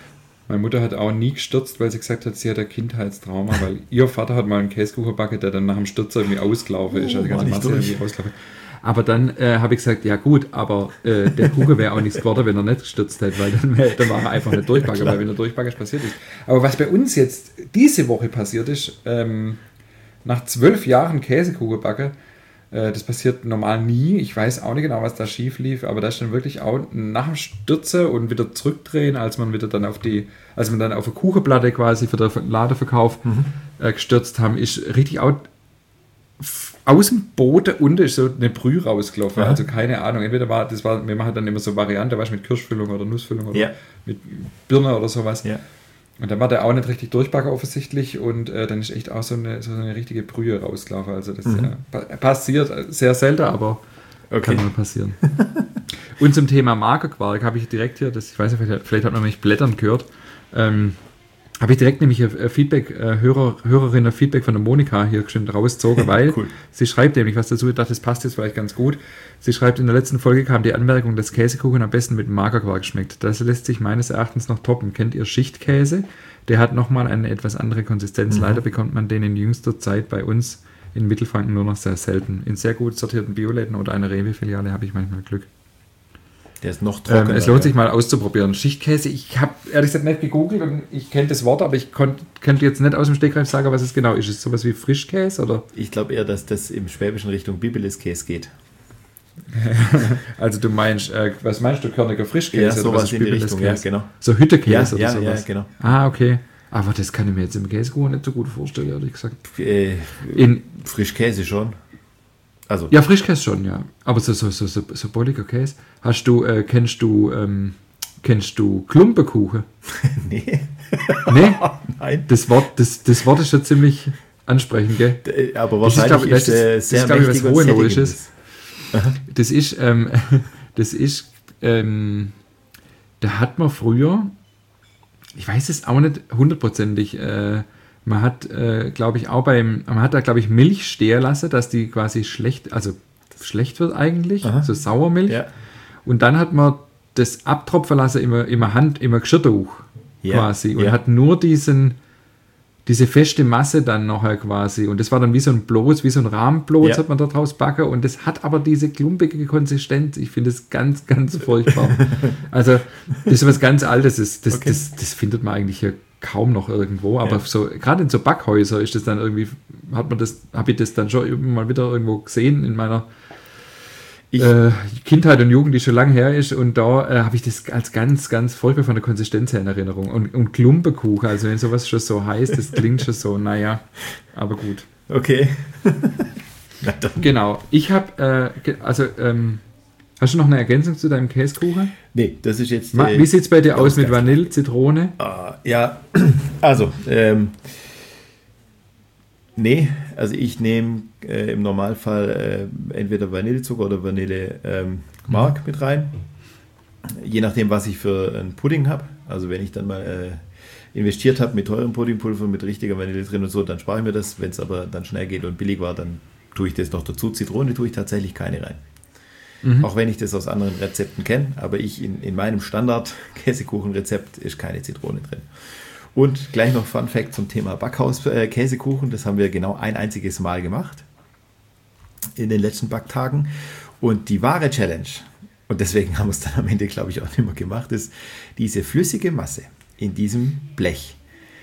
Meine Mutter hat auch nie gestürzt, weil sie gesagt hat, sie hat ein Kindheitstrauma, weil ihr Vater hat mal einen Käsekuchen gebacken, der dann nach dem Stürzer irgendwie ausgelaufen ist. Also die ganze Masse irgendwie ausgelaufen. Aber dann habe ich gesagt, ja gut, aber der Kuchen wäre auch nichts geworden, wenn er nicht gestürzt hätte, weil dann war er einfach nicht durchbacken, weil wenn er durchbacken ist, passiert ist. Aber was bei uns jetzt diese Woche passiert ist, nach 12 Jahren Käsekuchen backen, das passiert normal nie. Ich weiß auch nicht genau, was da schief lief, aber da ist dann wirklich auch nach dem Stürzen und wieder zurückdrehen, als man dann auf eine Kuchenplatte quasi für den Ladeverkauf gestürzt haben, ist richtig auch aus dem Boden unten ist so eine Brühe rausgelaufen. Ja. Also keine Ahnung, entweder wir machen dann immer so Variante, was mit Kirschfüllung oder Nussfüllung oder mit Birne oder sowas. Ja. Und dann war der auch nicht richtig durchbacken offensichtlich und dann ist echt auch so eine richtige Brühe rausgelaufen. Also das passiert sehr selten, aber kann mal passieren. Und zum Thema Magerquark habe ich direkt hier, ich weiß nicht, vielleicht hat man mich blättern gehört, habe ich direkt nämlich Feedback, Hörerinnen-Feedback von der Monika hier schön rausgezogen, weil sie schreibt nämlich was dazu, ich dachte, das passt jetzt vielleicht ganz gut. Sie schreibt, in der letzten Folge kam die Anmerkung, dass Käsekuchen am besten mit Magerquark schmeckt. Das lässt sich meines Erachtens noch toppen. Kennt ihr Schichtkäse? Der hat nochmal eine etwas andere Konsistenz. Leider bekommt man den in jüngster Zeit bei uns in Mittelfranken nur noch sehr selten. In sehr gut sortierten Bioläden oder einer Rewe-Filiale habe ich manchmal Glück. Der ist noch trockener. Es lohnt sich mal auszuprobieren. Schichtkäse, ich habe ehrlich gesagt nicht gegoogelt und ich kenne das Wort, aber ich könnte jetzt nicht aus dem Stegreif sagen, was es genau ist. Ist es sowas wie Frischkäse? Oder? Ich glaube eher, dass das im Schwäbischen Richtung Bibeliskäse geht. Also du meinst, was meinst du, körniger Frischkäse? Ja, sowas in die Richtung, ja, genau. So Hüttekäse oder sowas? Ja, genau. Ah, okay. Aber das kann ich mir jetzt im Käsekuchen nicht so gut vorstellen, ehrlich gesagt. Frischkäse schon. Also. Ja, Frischkäse schon, ja. Aber so bolliger Käse. Kennst du Klumpekuchen? Nee. Nee? Nein. Das Wort ist schon ziemlich ansprechend, gell? Aber wahrscheinlich ist es sehr mächtig und sättigend. Das ist, da hat man früher, ich weiß es auch nicht hundertprozentig, man hat, glaube ich, Milch stehen lassen, dass die quasi schlecht wird eigentlich, so Sauermilch. Ja. Und dann hat man das abtropfen lassen, immer Geschirrtuch quasi. Und hat nur diese feste Masse dann nachher quasi. Und das war dann wie so ein Rahmenbloß hat man da draus backen. Und das hat aber diese klumpige Konsistenz. Ich finde es ganz, ganz furchtbar. Also, das ist was ganz Altes. Das findet man eigentlich hier kaum noch irgendwo, aber so gerade in so Backhäusern ist das dann irgendwie, habe ich das dann schon immer mal wieder irgendwo gesehen in meiner Kindheit und Jugend, die schon lange her ist, und da habe ich das als ganz, ganz furchtbar von der Konsistenz her in Erinnerung. Und Klumpekuchen, also wenn sowas schon so heißt, das klingt schon so, naja, aber gut. Okay. Genau. Ich habe, hast du noch eine Ergänzung zu deinem Käsekuchen? Nee, das ist jetzt... Wie sieht es bei dir aus mit Vanille, Zitrone? Ja, also, nee, also ich nehme im Normalfall entweder Vanillezucker oder Vanillemark mit rein. Je nachdem, was ich für einen Pudding habe. Also wenn ich dann mal investiert habe mit teurem Puddingpulver, mit richtiger Vanille drin und so, dann spare ich mir das. Wenn es aber dann schnell geht und billig war, dann tue ich das noch dazu. Zitrone tue ich tatsächlich keine rein. Auch wenn ich das aus anderen Rezepten kenne, aber in meinem Standard-Käsekuchen-Rezept ist keine Zitrone drin. Und gleich noch Fun Fact zum Thema Backhaus-Käsekuchen. Das haben wir genau ein einziges Mal gemacht in den letzten Backtagen. Und die wahre Challenge, und deswegen haben wir es dann am Ende, glaube ich, auch nicht mehr gemacht, ist diese flüssige Masse in diesem Blech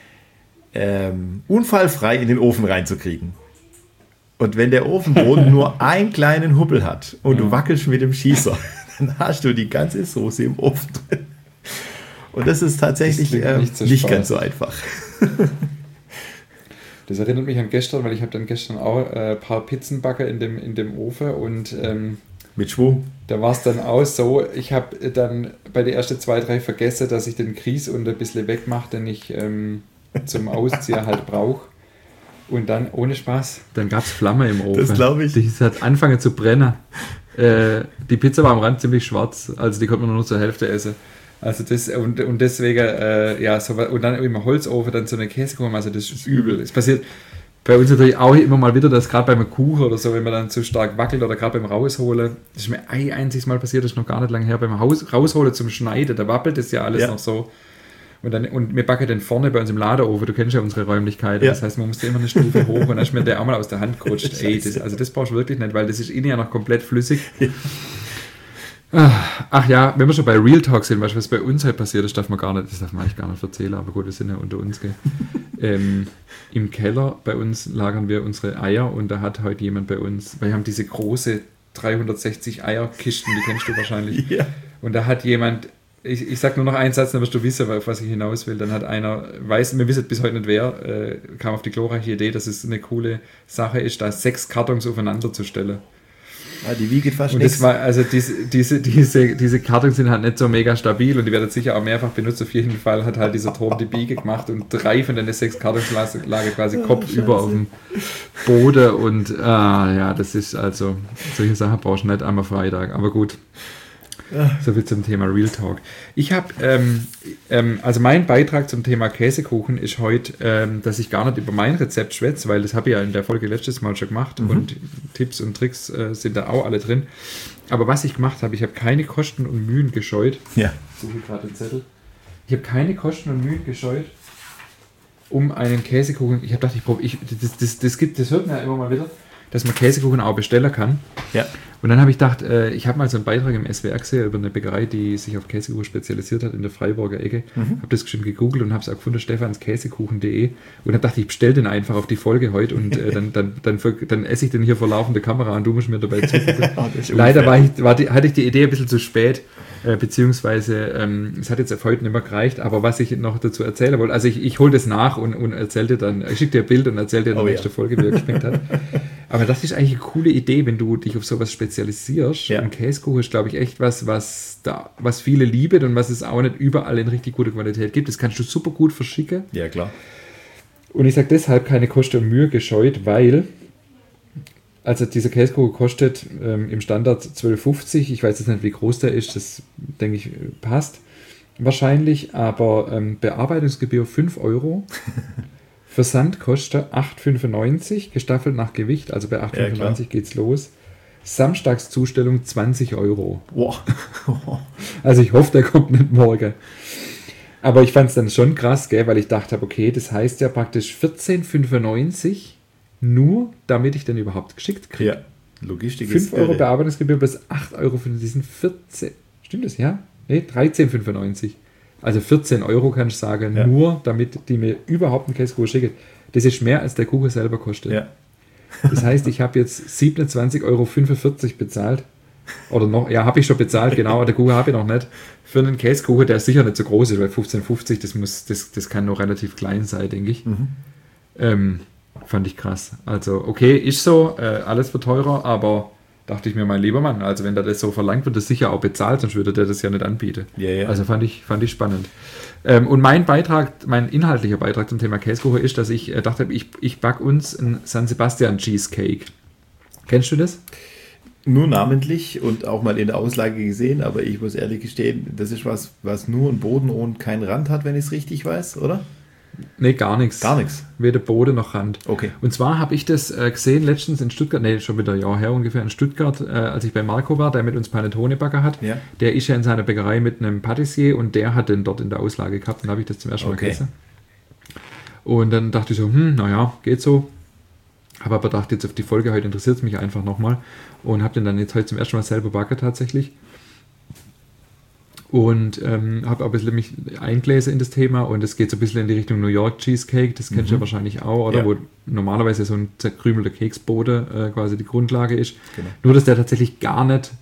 unfallfrei in den Ofen reinzukriegen. Und wenn der Ofenboden nur einen kleinen Hubbel hat und du wackelst mit dem Schießer, dann hast du die ganze Soße im Ofen drin. Und das ist tatsächlich nicht ganz so einfach. Das erinnert mich an gestern, weil ich habe dann gestern auch ein paar Pizzen backen in dem Ofen und mit Schwung. Da war es dann auch so, ich habe dann bei den ersten 2, 3 vergessen, dass ich den Grieß und ein bisschen wegmache, den ich zum Ausziehen halt brauche. Und dann, ohne Spaß, dann gab es Flamme im Ofen. Das glaube ich. Das hat angefangen zu brennen. Die Pizza war am Rand ziemlich schwarz, also die konnte man nur zur Hälfte essen. Also das, und deswegen, so, und dann im Holzofen dann so eine Käsekuchen, also das ist übel. Es passiert bei uns natürlich auch immer mal wieder, dass gerade beim Kuchen oder so, wenn man dann zu stark wackelt oder gerade beim Rausholen, das ist mir ein einziges Mal passiert, das ist noch gar nicht lange her, beim Rausholen zum Schneiden, da wappelt es ja alles noch so. Und wir backen den vorne bei uns im Ladeofen, du kennst ja unsere Räumlichkeiten, das heißt, man musste immer eine Stufe hoch und dann ist mir der auch mal aus der Hand gerutscht. Ey, das brauchst du wirklich nicht, weil das ist innen ja noch komplett flüssig. Ja. Ach ja, wenn wir schon bei Real Talk sind, was bei uns halt passiert ist, das darf man eigentlich gar nicht erzählen, aber gut, wir sind ja unter uns. Im Keller bei uns lagern wir unsere Eier und da hat heute jemand bei uns, weil wir haben diese große 360 Eierkisten, die kennst du wahrscheinlich. Ja. Und da hat jemand, ich sag nur noch einen Satz, dann wirst du wissen, auf was ich hinaus will. Dann hat einer, wir wissen bis heute nicht wer, kam auf die glorreiche Idee, dass es eine coole Sache ist, da 6 Kartons aufeinander zu stellen. Ja, die wiegen fast und nichts. Das war, also diese Kartons sind halt nicht so mega stabil und die werden sicher auch mehrfach benutzt. Auf jeden Fall hat halt dieser Turm die Biege gemacht und 3 von den 6 Kartons lagen quasi kopfüber auf dem Boden und ja, das ist also, solche Sachen brauchst du nicht am Freitag, aber gut. So viel zum Thema Real Talk. Ich habe, also mein Beitrag zum Thema Käsekuchen ist heute, dass ich gar nicht über mein Rezept schwätze, weil das habe ich ja in der Folge letztes Mal schon gemacht und Tipps und Tricks sind da auch alle drin. Aber was ich gemacht habe, ich habe keine Kosten und Mühen gescheut. Ja. Suche gerade den Zettel. Ich habe keine Kosten und Mühen gescheut, um einen Käsekuchen. Ich habe gedacht, das hört man ja immer mal wieder, dass man Käsekuchen auch bestellen kann. Ja. Und dann habe ich gedacht, ich habe mal so einen Beitrag im SWR gesehen über eine Bäckerei, die sich auf Käsekuchen spezialisiert hat in der Freiburger Ecke. Habe das bestimmt gegoogelt und habe es auch gefunden, stefanskäsekuchen.de. Und dann dachte ich bestelle den einfach auf die Folge heute und dann esse ich den hier vor laufender Kamera und du musst mir dabei zugucken. Leider hatte ich die Idee ein bisschen zu spät, beziehungsweise es hat jetzt auf heute nicht mehr gereicht, aber was ich noch dazu erzählen wollte, also ich hole das nach und erzähle dir dann, ich schicke dir ein Bild und erzähle dir in der nächsten Folge, wie er geschmeckt hat. Aber das ist eigentlich eine coole Idee, wenn du dich auf sowas spezialisierst. Ja. Und Käsekuchen ist, glaube ich, echt was viele lieben und was es auch nicht überall in richtig guter Qualität gibt. Das kannst du super gut verschicken. Ja, klar. Und ich sage deshalb keine Kosten und Mühe gescheut, weil also dieser Käsekuchen kostet im Standard 12,50. Ich weiß jetzt nicht, wie groß der ist. Das, denke ich, passt wahrscheinlich. Aber Bearbeitungsgebühr 5 €. Versand kostet 8,95, gestaffelt nach Gewicht, also bei 8,95 geht's los. Samstagszustellung 20 €. Wow. Also ich hoffe, der kommt nicht morgen. Aber ich fand es dann schon krass, gell, weil ich dachte, okay, das heißt ja praktisch 14,95 nur, damit ich den überhaupt geschickt kriege. Ja, Logistik 5 € Bearbeitungsgebühr bis 8 € für diesen 14. Stimmt das, ja? Nee, 13,95. Also 14 € kann ich sagen, ja. Nur damit die mir überhaupt einen Käsekuchen schicken. Das ist mehr, als der Kuchen selber kostet. Ja. Das heißt, ich habe jetzt 27,45 € bezahlt. Oder noch, ja, habe ich schon bezahlt, genau, aber der Kuchen habe ich noch nicht. Für einen Käsekuchen, der sicher nicht so groß ist, weil 15,50, das kann noch relativ klein sein, denke ich. Fand ich krass. Also, okay, ist so, alles wird teurer, aber dachte ich mir, mein lieber Mann, also wenn der das so verlangt, wird das sicher auch bezahlt, sonst würde der das ja nicht anbieten. Ja. Also fand ich spannend. Und mein inhaltlicher Beitrag zum Thema Käsekuchen ist, dass ich dachte, ich backe uns einen San Sebastian Cheesecake. Kennst du das? Nur namentlich und auch mal in der Auslage gesehen, aber ich muss ehrlich gestehen, das ist was nur einen Boden und keinen Rand hat, wenn ich es richtig weiß, oder? Nee, gar nichts. Gar nichts? Weder Boden noch Rand. Okay. Und zwar habe ich das gesehen letztens in Stuttgart, schon wieder ein Jahr her ungefähr, in Stuttgart, als ich bei Marco war, der mit uns Panettone-Backer hat. Ja. Der ist ja in seiner Bäckerei mit einem Patissier und der hat den dort in der Auslage gehabt. Dann habe ich das zum ersten Mal gegessen. Und dann dachte ich so, naja, geht so. Habe aber gedacht, jetzt auf die Folge heute interessiert es mich einfach nochmal und habe den dann jetzt heute zum ersten Mal selber backen tatsächlich. Und habe ein bisschen mich eingelesen in das Thema und es geht so ein bisschen in die Richtung New York Cheesecake, das kennst du ja wahrscheinlich auch, oder? Ja. Wo normalerweise so ein zerkrümelter Keksboden quasi die Grundlage ist. Genau. Nur, dass der tatsächlich gar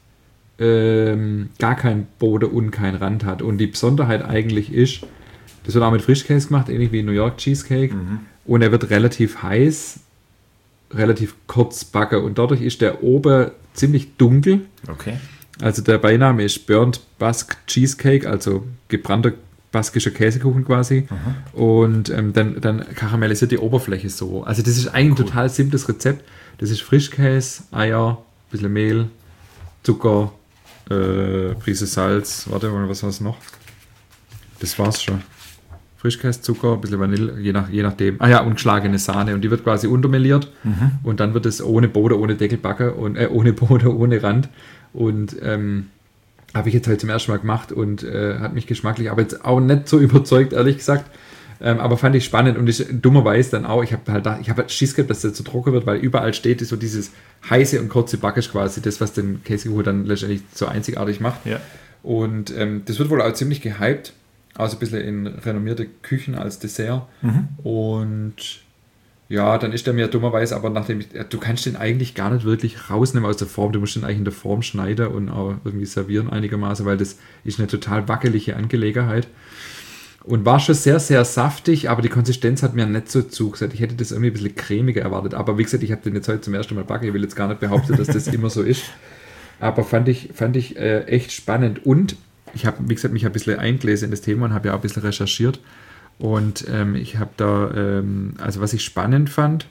kein Boden und kein Rand hat. Und die Besonderheit eigentlich ist, das wird auch mit Frischkäse gemacht, ähnlich wie New York Cheesecake. Und er wird relativ heiß, relativ kurz backen und dadurch ist der oben ziemlich dunkel. Okay. Also der Beiname ist Burnt Basque Cheesecake, also gebrannter baskischer Käsekuchen quasi. Aha. Und dann karamellisiert die Oberfläche so. Also das ist eigentlich ein total simples Rezept. Das ist Frischkäse, Eier, ein bisschen Mehl, Zucker, Prise Salz. Warte mal, was war es noch? Das war's schon. Frischkäse, Zucker, ein bisschen Vanille, je nachdem. Und geschlagene Sahne. Und die wird quasi untermeliert. Und dann wird es ohne Boden, ohne Deckel backen und ohne Boden, ohne Rand. Und Habe ich jetzt halt zum ersten Mal gemacht und hat mich geschmacklich, aber jetzt auch nicht so überzeugt, ehrlich gesagt. Aber fand ich spannend und ich dummerweise dann auch, ich habe halt Schiss gehabt, dass der zu trocken wird, weil überall steht so dieses heiße und kurze Backisch quasi, das, was den Käsekuchen dann letztendlich so einzigartig macht. Ja. Und das wird wohl auch ziemlich gehypt, also ein bisschen in renommierte Küchen als Dessert. Und ja, dann ist der mir dummerweise, aber du kannst den eigentlich gar nicht wirklich rausnehmen aus der Form, du musst den eigentlich in der Form schneiden und auch irgendwie servieren einigermaßen, weil das ist eine total wackelige Angelegenheit. Und war schon sehr, sehr saftig, aber die Konsistenz hat mir nicht so zugesagt. Ich hätte das irgendwie ein bisschen cremiger erwartet. Aber wie gesagt, ich habe den jetzt heute zum ersten Mal backen. Ich will jetzt gar nicht behaupten, dass das immer so ist. Aber fand ich echt spannend. Und ich habe, wie gesagt, mich ein bisschen eingelesen in das Thema und habe ja auch ein bisschen recherchiert. Und ich habe da, also was ich spannend fand,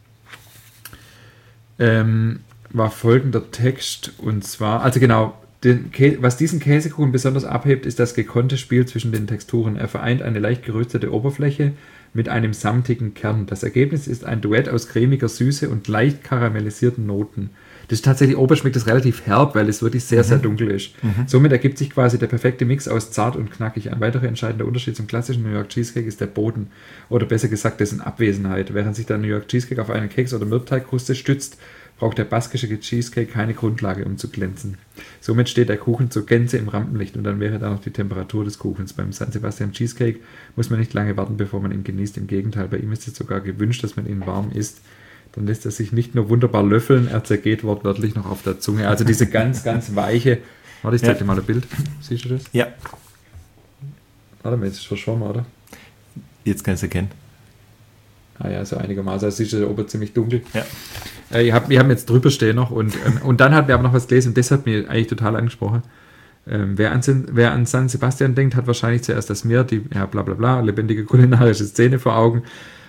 war folgender Text. Und zwar, also genau, was diesen Käsekuchen besonders abhebt, ist das gekonnte Spiel zwischen den Texturen. Er vereint eine leicht geröstete Oberfläche mit einem samtigen Kern. Das Ergebnis ist ein Duett aus cremiger Süße und leicht karamellisierten Noten. Das ist tatsächlich, oben schmeckt das relativ herb, weil es wirklich sehr, sehr dunkel ist. Somit ergibt sich quasi der perfekte Mix aus zart und knackig. Ein weiterer entscheidender Unterschied zum klassischen New York Cheesecake ist der Boden, oder besser gesagt dessen Abwesenheit. Während sich der New York Cheesecake auf einen Keks- oder Mürbeteigkruste stützt, braucht der baskische Cheesecake keine Grundlage, um zu glänzen. Somit steht der Kuchen zur Gänze im Rampenlicht und dann wäre da noch die Temperatur des Kuchens. Beim San Sebastian Cheesecake muss man nicht lange warten, bevor man ihn genießt. Im Gegenteil, bei ihm ist es sogar gewünscht, dass man ihn warm isst. Dann lässt er sich nicht nur wunderbar löffeln, er zergeht wortwörtlich noch auf der Zunge. Also diese ganz, ganz weiche... Warte, ich zeig dir mal ein Bild. Siehst du das? Ja. Warte mal, jetzt ist es verschwommen, oder? Jetzt kannst du erkennen. Ah ja, so einigermaßen. Also siehst du, da oben ziemlich dunkel. Ja. Wir haben jetzt drüber stehen noch und dann hatten wir aber noch was gelesen und das hat mir eigentlich total angesprochen. Wer an San Sebastian denkt, hat wahrscheinlich zuerst das Meer, die bla bla bla, lebendige kulinarische Szene vor Augen.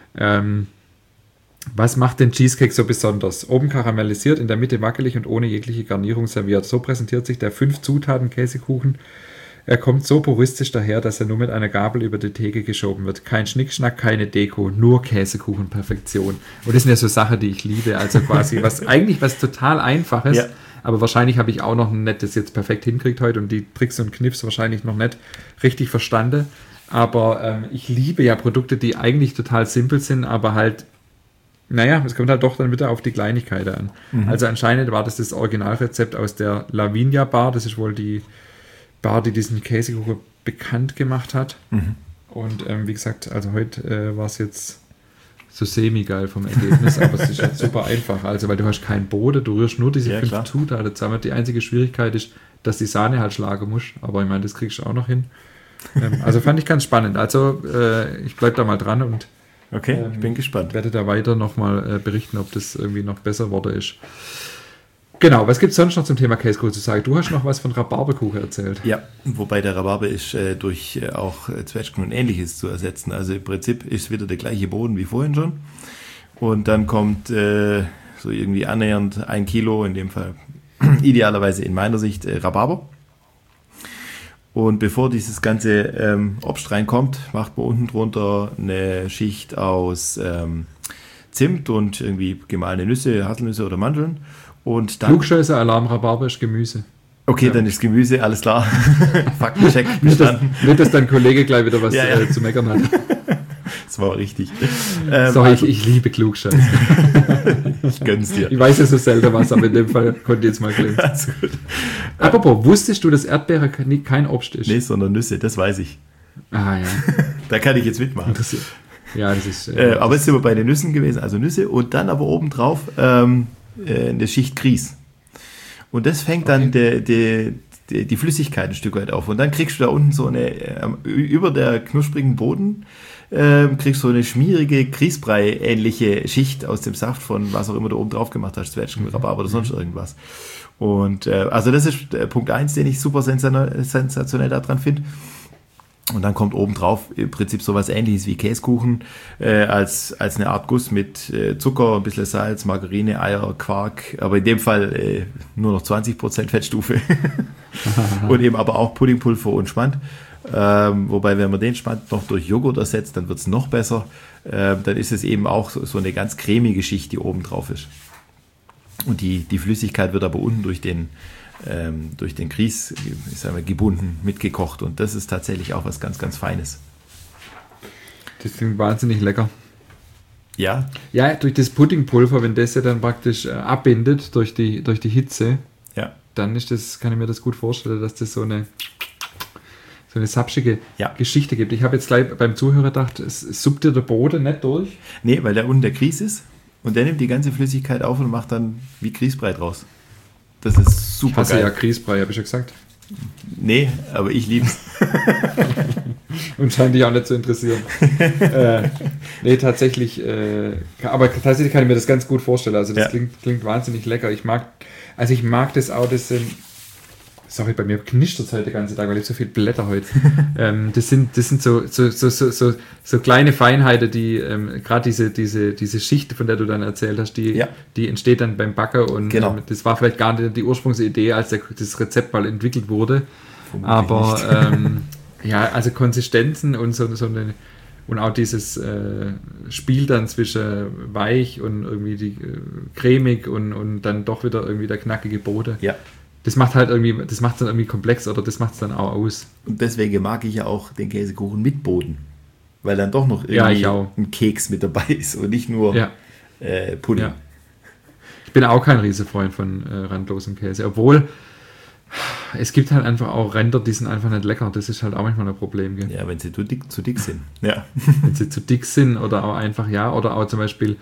Was macht den Cheesecake so besonders? Oben karamellisiert, in der Mitte wackelig und ohne jegliche Garnierung serviert. So präsentiert sich der 5-Zutaten-Käsekuchen. Er kommt so puristisch daher, dass er nur mit einer Gabel über die Theke geschoben wird. Kein Schnickschnack, keine Deko, nur Käsekuchen-Perfektion. Und das sind ja so Sachen, die ich liebe. Also quasi was total Einfaches, ja. Aber wahrscheinlich habe ich auch noch nicht das jetzt perfekt hinkriegt heute und die Tricks und Kniffs wahrscheinlich noch nicht richtig verstanden. Aber ich liebe ja Produkte, die eigentlich total simpel sind, aber halt, naja, es kommt halt doch dann wieder auf die Kleinigkeiten an. Also anscheinend war das Originalrezept aus der Lavinia Bar. Das ist wohl die Bar, die diesen Käsekuchen bekannt gemacht hat. Und wie gesagt, also heute war es jetzt so semi-geil vom Ergebnis, aber es ist halt super einfach. Also, weil du hast keinen Boden, du rührst nur diese 5 Zutaten zusammen. Die einzige Schwierigkeit ist, dass die Sahne halt schlagen muss. Aber ich meine, das kriegst du auch noch hin. Also fand ich ganz spannend. Also ich bleibe da mal dran und okay, ich bin gespannt. Werde da weiter nochmal berichten, ob das irgendwie noch besser geworden ist. Genau, was gibt es sonst noch zum Thema Käsekuchen zu sagen? Du hast noch was von Rhabarberkuchen erzählt. Ja, wobei der Rhabarber ist durch auch Zwetschgen und Ähnliches zu ersetzen. Also im Prinzip ist wieder der gleiche Boden wie vorhin schon. Und dann kommt so irgendwie annähernd 1 Kilo, in dem Fall idealerweise in meiner Sicht Rhabarber. Und bevor dieses ganze Obst reinkommt, macht man unten drunter eine Schicht aus Zimt und irgendwie gemahlene Nüsse, Haselnüsse oder Mandeln. Und dann Klugscheißer, Alarm, Rhabarber ist Gemüse. Okay, dann ist Gemüse, alles klar. Faktencheck bestanden. Nicht, dass dein Kollege gleich wieder was zu meckern hat. Das war richtig. Sorry, also, ich liebe Klugscheißer. Ich gönn's dir. Ich weiß ja so selten was, aber in dem Fall konnte ich jetzt mal glänzen. Also gut. Apropos, wusstest du, dass Erdbeere kein Obst ist? Nee, sondern Nüsse, das weiß ich. Ah ja. Da kann ich jetzt mitmachen. Ja, das ist... aber jetzt sind wir bei den Nüssen gewesen, also Nüsse und dann aber obendrauf eine Schicht Grieß. Und das fängt dann die Flüssigkeit ein Stück weit auf. Und dann kriegst du da unten so eine, über der knusprigen Boden, kriegst du so eine schmierige Grießbrei-ähnliche Schicht aus dem Saft von was auch immer du oben drauf gemacht hast, Zwetschgen, Rhabarber oder sonst irgendwas. Und also das ist Punkt 1, den ich super sensationell daran finde. Und dann kommt obendrauf im Prinzip sowas Ähnliches wie Käsekuchen als eine Art Guss mit Zucker, ein bisschen Salz, Margarine, Eier, Quark, aber in dem Fall nur noch 20% Fettstufe und eben aber auch Puddingpulver und Schmand. Wobei, wenn man den Schmand noch durch Joghurt ersetzt, dann wird es noch besser. Dann ist es eben auch so eine ganz cremige Schicht, die oben drauf ist. Und die Flüssigkeit wird aber unten durch den durch den Grieß, ich sag mal, gebunden, mitgekocht. Und das ist tatsächlich auch was ganz, ganz Feines. Das klingt wahnsinnig lecker. Ja. Ja, durch das Puddingpulver, wenn das ja dann praktisch abbindet durch die Hitze, Ja. dann kann ich mir das gut vorstellen, dass das so eine sapschige Geschichte gibt. Ich habe jetzt gleich beim Zuhörer gedacht, es suppt dir der Boden nicht durch. Nee, weil da unten der Grieß ist und der nimmt die ganze Flüssigkeit auf und macht dann wie Grießbrei draus. Das ist super Ich hasse geil. ja Grießbrei, habe ich schon gesagt. Nee, aber ich lieb's. Und scheint dich auch nicht zu interessieren. Nee, tatsächlich, aber tatsächlich kann ich mir das ganz gut vorstellen. Also das klingt wahnsinnig lecker. Ich mag das auch, sorry, bei mir knischt das heute den ganzen Tag, weil ich so viel Blätter heute. Das sind so kleine Feinheiten, die gerade diese Schicht, von der du dann erzählt hast, die entsteht dann beim Backen und genau. Das war vielleicht gar nicht die Ursprungsidee, als das Rezept mal entwickelt wurde. Vermutlich aber also Konsistenzen und und auch dieses Spiel dann zwischen weich und irgendwie die cremig und dann doch wieder irgendwie der knackige Boden. Ja. Das macht halt irgendwie, das macht es dann irgendwie komplex oder das macht es dann auch aus. Und deswegen mag ich ja auch den Käsekuchen mit Boden. Weil dann doch noch irgendwie ein Keks mit dabei ist und nicht nur Pudding. Ja. Ich bin auch kein Riesefreund von randlosem Käse, obwohl es gibt halt einfach auch Ränder, die sind einfach nicht lecker. Das ist halt auch manchmal ein Problem. Gell? Ja, wenn sie zu dick sind. Ja. Wenn sie zu dick sind oder auch einfach, oder auch zum Beispiel,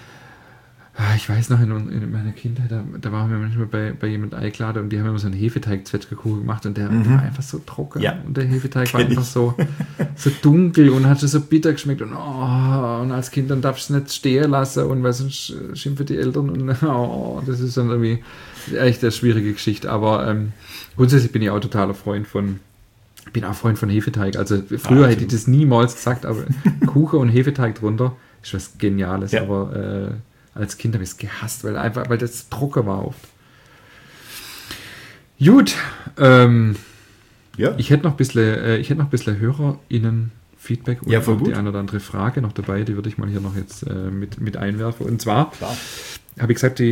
ich weiß noch, in meiner Kindheit, da waren wir manchmal bei jemandem eingeladen und die haben immer so einen Hefeteig-Zwetschgenkuchen gemacht und der war einfach so trocken. Ja. Und der Hefeteig war einfach so dunkel und hat schon so bitter geschmeckt und als Kind dann darfst du es nicht stehen lassen und weil sonst schimpfen die Eltern und das ist dann irgendwie echt eine schwierige Geschichte. Aber grundsätzlich bin ich auch totaler Freund von Hefeteig. Also früher hätte ich das niemals gesagt, aber Kuchen und Hefeteig drunter ist was Geniales. Ja. Aber als Kind habe ich es gehasst, weil das trocken war oft. Gut, ich hätte noch ein bisschen HörerInnen-Feedback und auch die eine oder andere Frage noch dabei, die würde ich mal hier noch jetzt mit einwerfen. Und zwar habe ich gesagt,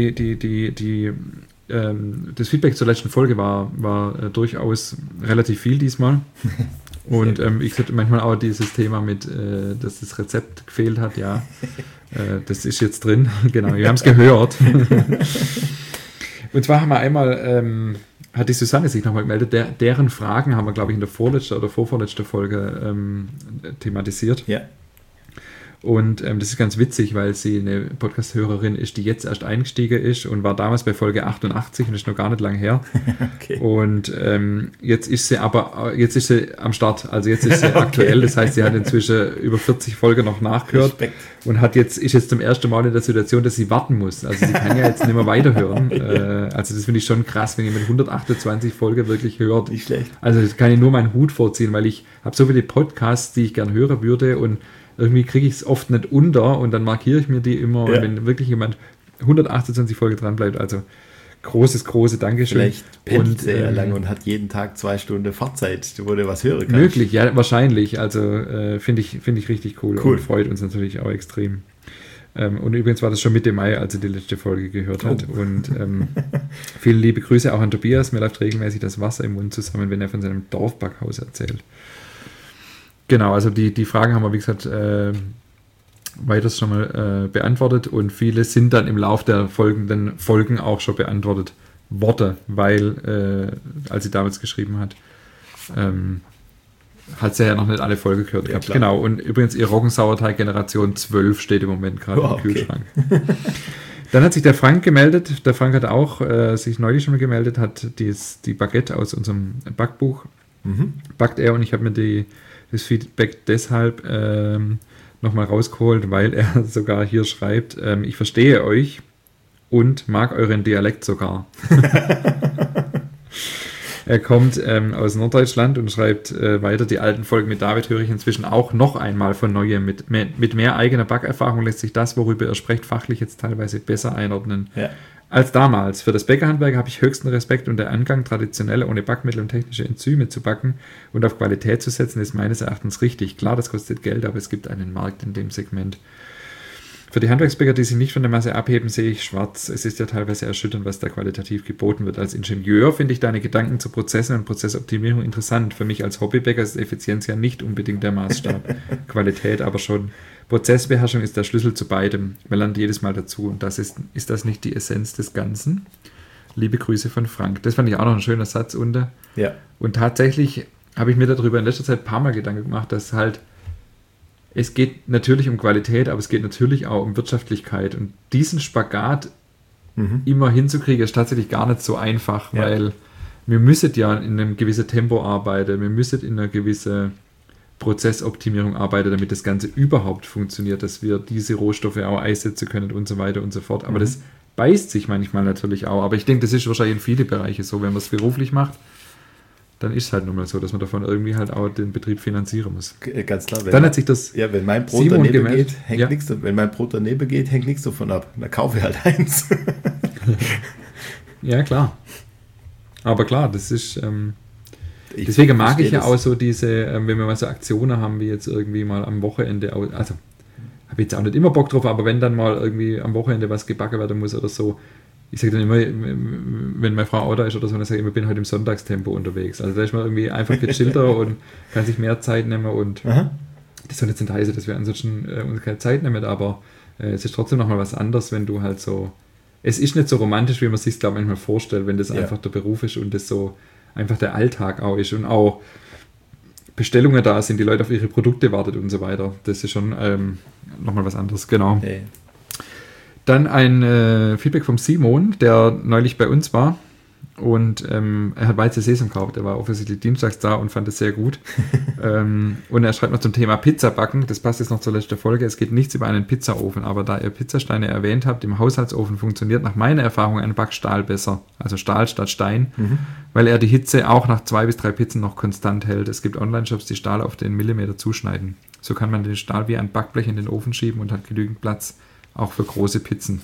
das Feedback zur letzten Folge war durchaus relativ viel diesmal. Und ich hatte manchmal auch dieses Thema mit, dass das Rezept gefehlt hat, das ist jetzt drin, genau, wir haben es gehört. Und zwar haben wir einmal, hat die Susanne sich nochmal gemeldet, deren Fragen haben wir, glaube ich, in der vorletzten oder vorvorletzten Folge thematisiert. Ja. Und das ist ganz witzig, weil sie eine Podcast-Hörerin ist, die jetzt erst eingestiegen ist und war damals bei Folge 88 und ist noch gar nicht lang her. Okay. Und jetzt ist sie am Start, also jetzt ist sie aktuell, das heißt, sie hat inzwischen über 40 Folgen noch nachgehört. Respekt. Und ist jetzt zum ersten Mal in der Situation, dass sie warten muss. Also sie kann ja jetzt nicht mehr weiterhören. Also das finde ich schon krass, wenn jemand 128 Folgen wirklich hört. Nicht schlecht. Also das kann ich nur meinen Hut vorziehen, weil ich habe so viele Podcasts, die ich gern hören würde und irgendwie kriege ich es oft nicht unter und dann markiere ich mir die immer. Ja. Und wenn wirklich jemand 128 Folgen dran bleibt, also große Dankeschön. Vielleicht pendelt er ja lange und hat jeden Tag 2 Stunden Fahrzeit, wo du was hören kannst. Möglich, ja, wahrscheinlich. Also finde ich richtig cool und freut uns natürlich auch extrem. Und übrigens war das schon Mitte Mai, als er die letzte Folge gehört hat. Und viele liebe Grüße auch an Tobias. Mir läuft regelmäßig das Wasser im Mund zusammen, wenn er von seinem Dorfbackhaus erzählt. Genau, also die Fragen haben wir, wie gesagt, weiters schon mal beantwortet und viele sind dann im Lauf der folgenden Folgen auch schon beantwortet worden, weil, als sie damals geschrieben hat, hat sie ja noch nicht alle Folgen gehört gehabt. Klar. Genau, und übrigens ihr Roggensauerteig Generation 12 steht im Moment gerade im Kühlschrank. Dann hat sich der Frank gemeldet. Der Frank hat auch sich neulich schon mal gemeldet, hat die Baguette aus unserem Backbuch backt er und ich habe mir das Feedback deshalb nochmal rausgeholt, weil er sogar hier schreibt, ich verstehe euch und mag euren Dialekt sogar. Er kommt aus Norddeutschland und schreibt weiter, die alten Folgen mit David höre ich inzwischen auch noch einmal von Neuem. Mit mehr eigener Backerfahrung lässt sich das, worüber ihr sprecht, fachlich jetzt teilweise besser einordnen. Ja. Als damals. Für das Bäckerhandwerk habe ich höchsten Respekt und der Angang, traditionell ohne Backmittel und technische Enzyme zu backen und auf Qualität zu setzen, ist meines Erachtens richtig. Klar, das kostet Geld, aber es gibt einen Markt in dem Segment. Für die Handwerksbäcker, die sich nicht von der Masse abheben, sehe ich schwarz. Es ist ja teilweise erschütternd, was da qualitativ geboten wird. Als Ingenieur finde ich deine Gedanken zu Prozessen und Prozessoptimierung interessant. Für mich als Hobbybäcker ist Effizienz ja nicht unbedingt der Maßstab. Qualität aber schon. Prozessbeherrschung ist der Schlüssel zu beidem. Man lernt jedes Mal dazu. Und das ist das nicht die Essenz des Ganzen? Liebe Grüße von Frank. Das fand ich auch noch ein schöner Satz unter. Ja. Und tatsächlich habe ich mir darüber in letzter Zeit ein paar Mal Gedanken gemacht, dass halt es geht natürlich um Qualität, aber es geht natürlich auch um Wirtschaftlichkeit. Und diesen Spagat immer hinzukriegen, ist tatsächlich gar nicht so einfach, weil wir müssen ja in einem gewissen Tempo arbeiten, wir müssen in einer gewissen Prozessoptimierung arbeiten, damit das Ganze überhaupt funktioniert, dass wir diese Rohstoffe auch einsetzen können und so weiter und so fort. Aber das beißt sich manchmal natürlich auch. Aber ich denke, das ist wahrscheinlich in viele Bereiche so, wenn man es beruflich macht, dann ist es halt nun mal so, dass man davon irgendwie halt auch den Betrieb finanzieren muss. Ganz klar. Dann hat sich das wenn mein Brot daneben geht, hängt nichts. Wenn mein Brot daneben geht, hängt nichts davon ab. Dann kaufe ich halt eins. Ja, klar. Aber klar, das ist deswegen mag ich ja auch so diese, wenn wir mal so Aktionen haben, wie jetzt irgendwie mal am Wochenende, also habe jetzt auch nicht immer Bock drauf, aber wenn dann mal irgendwie am Wochenende was gebacken werden muss oder so, ich sage dann immer, wenn meine Frau auch da ist oder so, dann sage ich immer, ich bin heute im Sonntagstempo unterwegs. Also da ist man irgendwie einfach gechillter und kann sich mehr Zeit nehmen und das soll jetzt nicht heißen, dass wir ansonsten uns keine Zeit nehmen, aber es ist trotzdem nochmal was anderes, wenn du halt so, es ist nicht so romantisch, wie man sich glaube ich manchmal vorstellt, wenn das einfach der Beruf ist und das so einfach der Alltag auch ist und auch Bestellungen da sind, die Leute auf ihre Produkte warten und so weiter. Das ist schon nochmal was anderes, genau. Hey. Dann ein Feedback vom Simon, der neulich bei uns war und er hat Weizen Sesam gekauft. Er war offensichtlich dienstags da und fand es sehr gut. Und er schreibt noch zum Thema Pizza backen. Das passt jetzt noch zur letzten Folge. Es geht nichts über einen Pizzaofen, aber da ihr Pizzasteine erwähnt habt, im Haushaltsofen funktioniert nach meiner Erfahrung ein Backstahl besser. Also Stahl statt Stein, weil er die Hitze auch nach 2 bis 3 Pizzen noch konstant hält. Es gibt Online-Shops, die Stahl auf den Millimeter zuschneiden. So kann man den Stahl wie ein Backblech in den Ofen schieben und hat genügend Platz. Auch für große Pizzen.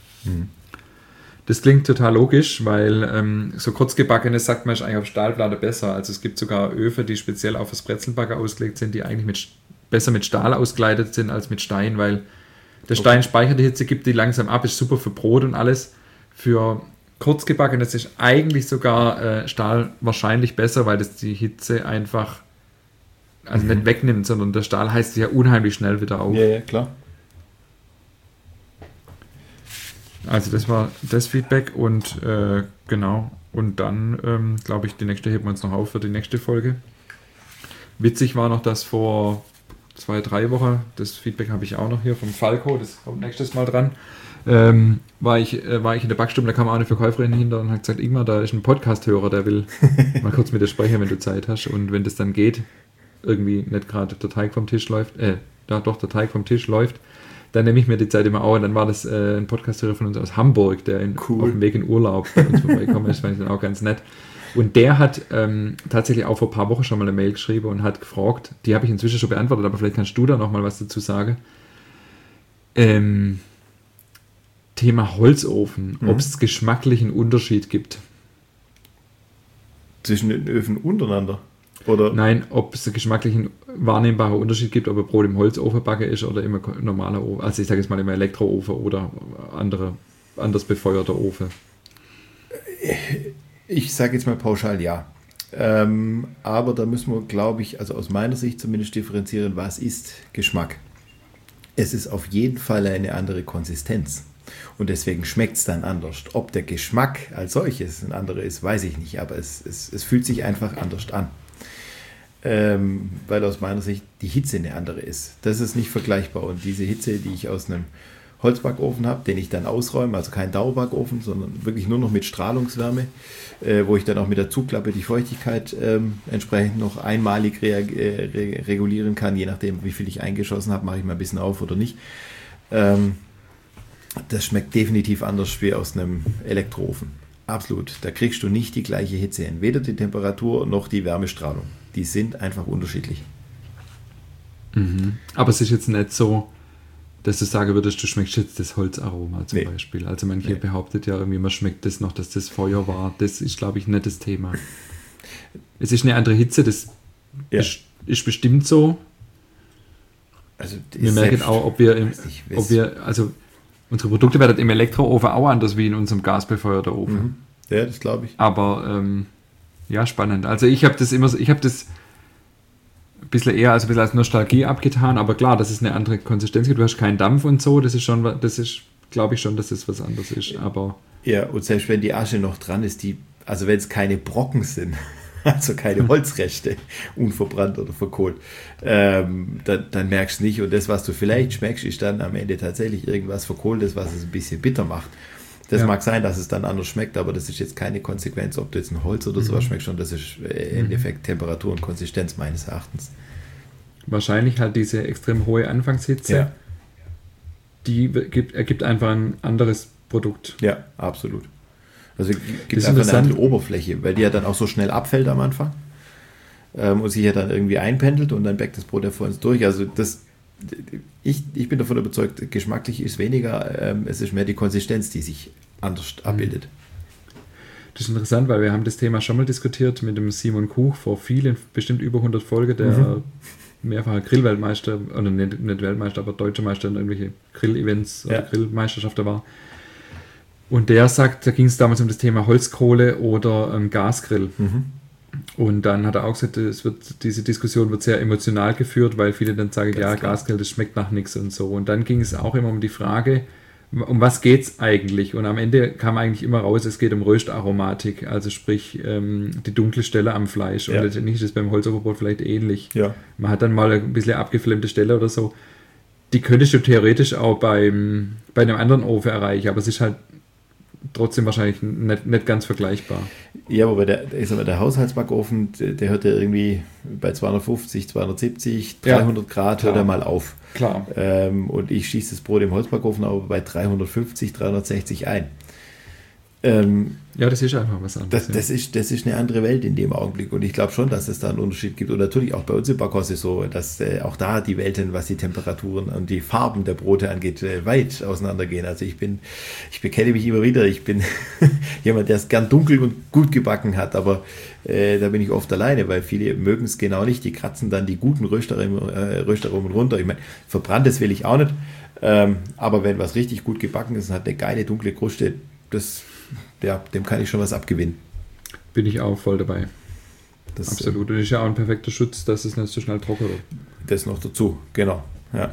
Das klingt total logisch, weil so kurzgebackenes sagt man, ist eigentlich auf Stahlplatte besser. Also es gibt sogar Öfen, die speziell auf das Brezelbacken ausgelegt sind, die eigentlich besser mit Stahl ausgeleitet sind als mit Stein, weil der Stein speichert die Hitze, gibt die langsam ab, ist super für Brot und alles. Für kurzgebackenes ist eigentlich sogar Stahl wahrscheinlich besser, weil das die Hitze einfach nicht wegnimmt, sondern der Stahl heizt ja unheimlich schnell wieder auf. Ja, klar. Also das war das Feedback und genau. Und dann, glaube ich, die nächste heben wir uns noch auf für die nächste Folge. Witzig war noch, dass vor 2-3 Wochen, das Feedback habe ich auch noch hier vom Falco, das kommt nächstes Mal dran, war ich in der Backstube, da kam auch eine Verkäuferin hinter und hat gesagt, Ingmar, da ist ein Podcast-Hörer, der will mal kurz mit dir sprechen, wenn du Zeit hast. Und wenn das dann geht, irgendwie nicht gerade der Teig vom Tisch läuft, der Teig vom Tisch läuft, dann nehme ich mir die Zeit immer auch und dann war das ein Podcast-Hörer von uns aus Hamburg, der auf dem Weg in Urlaub bei uns vorbeigekommen ist, fand ich dann auch ganz nett. Und der hat tatsächlich auch vor ein paar Wochen schon mal eine Mail geschrieben und hat gefragt, die habe ich inzwischen schon beantwortet, aber vielleicht kannst du da noch mal was dazu sagen. Thema Holzofen, ob es geschmacklichen Unterschied gibt. Zwischen den Öfen untereinander? Oder? Nein, ob es einen geschmacklichen wahrnehmbaren Unterschied gibt, ob ein Brot im Holzofen backe ist oder im normaler Ofen. Also ich sage jetzt mal im Elektroofen oder anders befeuerter Ofen. Ich sage jetzt mal pauschal ja. Aber da müssen wir, glaube ich, also aus meiner Sicht zumindest differenzieren, was ist Geschmack. Es ist auf jeden Fall eine andere Konsistenz. Und deswegen schmeckt es dann anders. Ob der Geschmack als solches ein anderer ist, weiß ich nicht. Aber es fühlt sich einfach anders an. Weil aus meiner Sicht die Hitze eine andere ist. Das ist nicht vergleichbar. Und diese Hitze, die ich aus einem Holzbackofen habe, den ich dann ausräume, also kein Dauerbackofen, sondern wirklich nur noch mit Strahlungswärme, wo ich dann auch mit der Zugklappe die Feuchtigkeit entsprechend noch einmalig regulieren kann, je nachdem, wie viel ich eingeschossen habe, mache ich mal ein bisschen auf oder nicht. Das schmeckt definitiv anders wie aus einem Elektroofen. Absolut. Da kriegst du nicht die gleiche Hitze hin. Weder die Temperatur noch die Wärmestrahlung. Die sind einfach unterschiedlich. Aber es ist jetzt nicht so, dass du sagen würdest, du schmeckst jetzt das Holzaroma zum Beispiel. Also manche behauptet ja irgendwie, man schmeckt das noch, dass das Feuer war. Das ist, glaube ich, nicht das Thema. Es ist eine andere Hitze, das ist bestimmt so. Also wir merken auch, ob wir, also unsere Produkte werden im Elektroofen auch anders wie in unserem gasbefeuerten Ofen. Ja, das glaube ich. Aber ja, spannend. Also ich habe das ein bisschen eher als Nostalgie abgetan, aber klar, dass es eine andere Konsistenz gibt. Du hast keinen Dampf und so, glaube ich schon, dass das was anderes ist. Aber ja, und selbst wenn die Asche noch dran ist, also wenn es keine Brocken sind, also keine Holzreste, unverbrannt oder verkohlt, dann merkst du nicht. Und das, was du vielleicht schmeckst, ist dann am Ende tatsächlich irgendwas Verkohltes, was es ein bisschen bitter macht. Das mag sein, dass es dann anders schmeckt, aber das ist jetzt keine Konsequenz, ob du jetzt ein Holz oder sowas schmeckst, sondern das ist im Endeffekt Temperatur und Konsistenz meines Erachtens. Wahrscheinlich halt diese extrem hohe Anfangshitze, die ergibt einfach ein anderes Produkt. Ja, absolut. Also gibt es einfach eine andere Oberfläche, weil die ja dann auch so schnell abfällt am Anfang und sich ja dann irgendwie einpendelt und dann backt das Brot ja vor uns durch. Also ich bin davon überzeugt, geschmacklich ist weniger, es ist mehr die Konsistenz, die sich anders abbildet. Das ist interessant, weil wir haben das Thema schon mal diskutiert mit dem Simon Kuch vor bestimmt über 100 Folgen, der mehrfacher Grillweltmeister, oder nicht Weltmeister, aber deutscher Meister in irgendwelche Grill-Events oder Grillmeisterschaften war. Und der sagt, da ging es damals um das Thema Holzkohle oder Gasgrill. Und dann hat er auch gesagt, diese Diskussion wird sehr emotional geführt, weil viele dann sagen, Gasgrill, das schmeckt nach nichts und so. Und dann ging es auch immer um die Frage, um was geht es eigentlich? Und am Ende kam eigentlich immer raus, es geht um Röstaromatik, also sprich die dunkle Stelle am Fleisch. Und letztendlich ist das beim Holzofenbrot vielleicht ähnlich. Ja. Man hat dann mal ein bisschen abgeflammte Stelle oder so. Die könntest du theoretisch auch bei einem anderen Ofen erreichen, aber es ist halt trotzdem wahrscheinlich nicht ganz vergleichbar. Ja, aber der Haushaltsbackofen, der hört ja irgendwie bei 250, 270, 300 Grad hört er mal auf. Klar. Und ich schieße das Brot im Holzbackofen aber bei 350, 360 ein. Ja, das ist einfach was anderes. Das ist eine andere Welt in dem Augenblick und ich glaube schon, dass es da einen Unterschied gibt und natürlich auch bei uns im Backhaus ist so, dass auch da die Welten, was die Temperaturen und die Farben der Brote angeht, weit auseinandergehen. Also ich bekenne mich immer wieder, ich bin jemand, der es gern dunkel und gut gebacken hat, aber da bin ich oft alleine, weil viele mögen es genau nicht, die kratzen dann die guten Röstaromen runter. Ich meine, verbranntes will ich auch nicht, aber wenn was richtig gut gebacken ist und hat eine geile dunkle Kruste, dem kann ich schon was abgewinnen. Bin ich auch voll dabei. Absolut. Und ist ja auch ein perfekter Schutz, dass es nicht so schnell trocken wird. Das noch dazu, genau. Ja.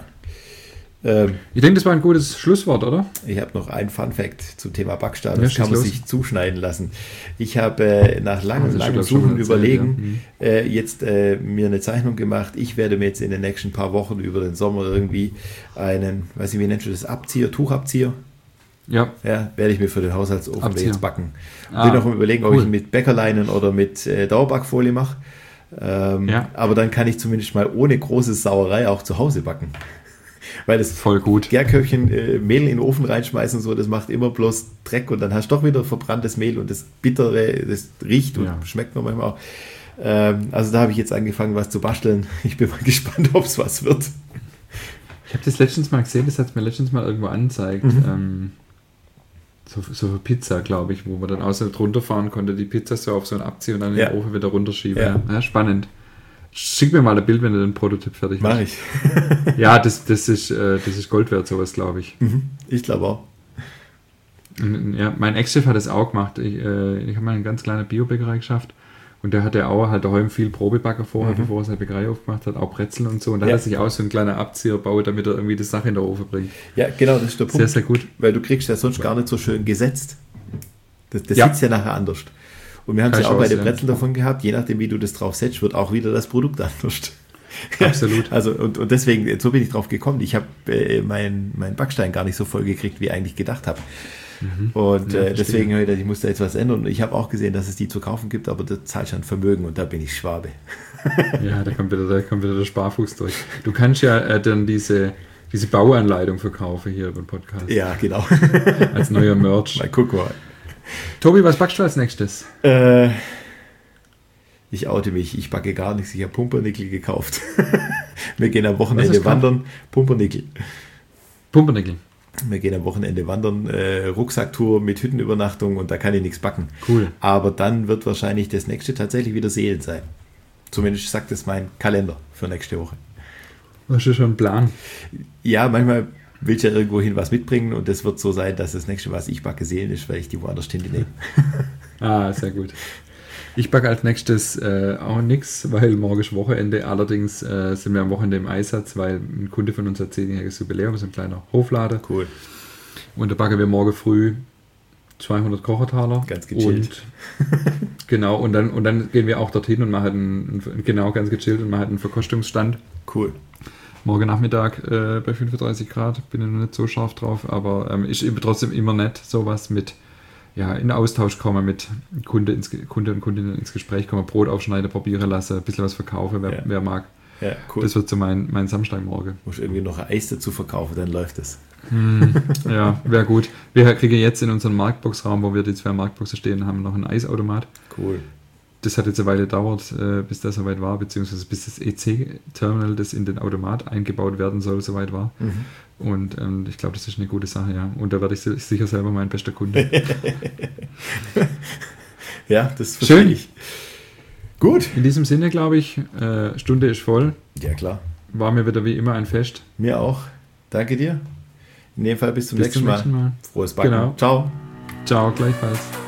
Ich denke, das war ein gutes Schlusswort, oder? Ich habe noch ein Fun-Fact zum Thema Backstahl. Das kann man sich zuschneiden lassen. Ich habe nach langem Suchen überlegen, jetzt mir eine Zeichnung gemacht. Ich werde mir jetzt in den nächsten paar Wochen über den Sommer irgendwie einen, weiß ich, wie nennst du das, Tuchabzieher? Ja, werde ich mir für den Haushaltsofen jetzt backen. Bin noch am Überlegen, ob ich ihn mit Bäckerleinen oder mit Dauerbackfolie mache. Aber dann kann ich zumindest mal ohne große Sauerei auch zu Hause backen. Weil das voll gut. Gärkörbchen Mehl in den Ofen reinschmeißen, so, das macht immer bloß Dreck und dann hast du doch wieder verbranntes Mehl und das Bittere, das riecht und schmeckt noch manchmal auch. Also da habe ich jetzt angefangen, was zu basteln. Ich bin mal gespannt, ob es was wird. Ich habe das letztens mal gesehen, das hat es mir letztens mal irgendwo angezeigt. So für Pizza, glaube ich, wo man dann außer drunter fahren konnte, die Pizza so auf so einen Abzieh und dann in den Ofen wieder runterschieben. Ja, spannend. Schick mir mal ein Bild, wenn du den Prototyp fertig hast. Mach ich. Ja, das ist Gold wert, sowas, glaube ich. Ich glaube auch. Ja, mein Ex-Chef hat das auch gemacht. Ich habe mal eine ganz kleine Bio-Bäckerei geschafft und der hatte auch halt daheim viel Probebacker vorher, bevor er seine Bäckerei aufgemacht hat, auch Brezeln und so. Und da hat er sich auch so ein kleiner Abzieher gebaut, damit er irgendwie die Sache in den Ofen bringt. Ja, genau, das ist der Punkt. Sehr, sehr gut. Weil du kriegst ja sonst gar nicht so schön gesetzt. Das sitzt ja nachher anders. Und wir haben es ja auch bei den Brezeln davon gehabt, je nachdem, wie du das drauf setzt, wird auch wieder das Produkt anders. Absolut. Also und deswegen, so bin ich drauf gekommen. Ich habe meinen Backstein gar nicht so voll gekriegt, wie ich eigentlich gedacht habe. Und deswegen habe ich gedacht, ich muss da jetzt was ändern. Und ich habe auch gesehen, dass es die zu kaufen gibt, aber da zahlst du ein Vermögen und da bin ich Schwabe. Ja, da kommt wieder der Sparfuchs durch. Du kannst ja dann diese Bauanleitung verkaufen hier beim Podcast. Ja, genau. Als neuer Merch. Mal gucken. Tobi, was backst du als nächstes? Ich oute mich, ich backe gar nichts. Ich habe Pumpernickel gekauft. Wir gehen am Wochenende wandern. Pumpernickel. Wir gehen am Wochenende wandern, Rucksacktour mit Hüttenübernachtung und da kann ich nichts backen. Cool. Aber dann wird wahrscheinlich das nächste tatsächlich wieder Seelen sein. Zumindest sagt es mein Kalender für nächste Woche. Hast du schon einen Plan? Ja, manchmal willst du ja irgendwohin was mitbringen und das wird so sein, dass das nächste, was ich backe, Seelen ist, weil ich die woanders hinten nehme. Sehr gut. Ich backe als nächstes auch nichts, weil morgen ist Wochenende. Allerdings sind wir am Wochenende im Einsatz, weil ein Kunde von uns hat 10-jähriges Jubiläum, so ein kleiner Hofladen. Cool. Und da backen wir morgen früh 200 Kochertaler. Ganz gechillt. Genau, und dann gehen wir auch dorthin und machen ganz gechillt und machen einen Verkostungsstand. Cool. Morgen Nachmittag bei 35 Grad, bin ich noch nicht so scharf drauf, aber ist trotzdem immer nett, sowas mit in Austausch kommen, mit Kunde und Kundinnen ins Gespräch kommen, Brot aufschneiden, probieren lassen, ein bisschen was verkaufen, wer mag. Ja, cool. Das wird so mein Samstagmorgen. Muss irgendwie noch ein Eis dazu verkaufen, dann läuft es. Ja, wäre gut. Wir kriegen jetzt in unseren Marktboxraum, wo wir die 2 Marktboxen stehen haben, noch einen Eisautomat. Cool. Das hat jetzt eine Weile gedauert, bis das soweit war, beziehungsweise bis das EC-Terminal, das in den Automat eingebaut werden soll, soweit war. Und ich glaube, das ist eine gute Sache, ja. Und da werde ich sicher selber mein bester Kunde. Ja, das verstehe ich. Gut. In diesem Sinne, glaube ich, Stunde ist voll. Ja, klar. War mir wieder wie immer ein Fest. Mir auch. Danke dir. In dem Fall bis zum nächsten Mal. Mal. Frohes Backen. Genau. Ciao. Ciao, gleichfalls.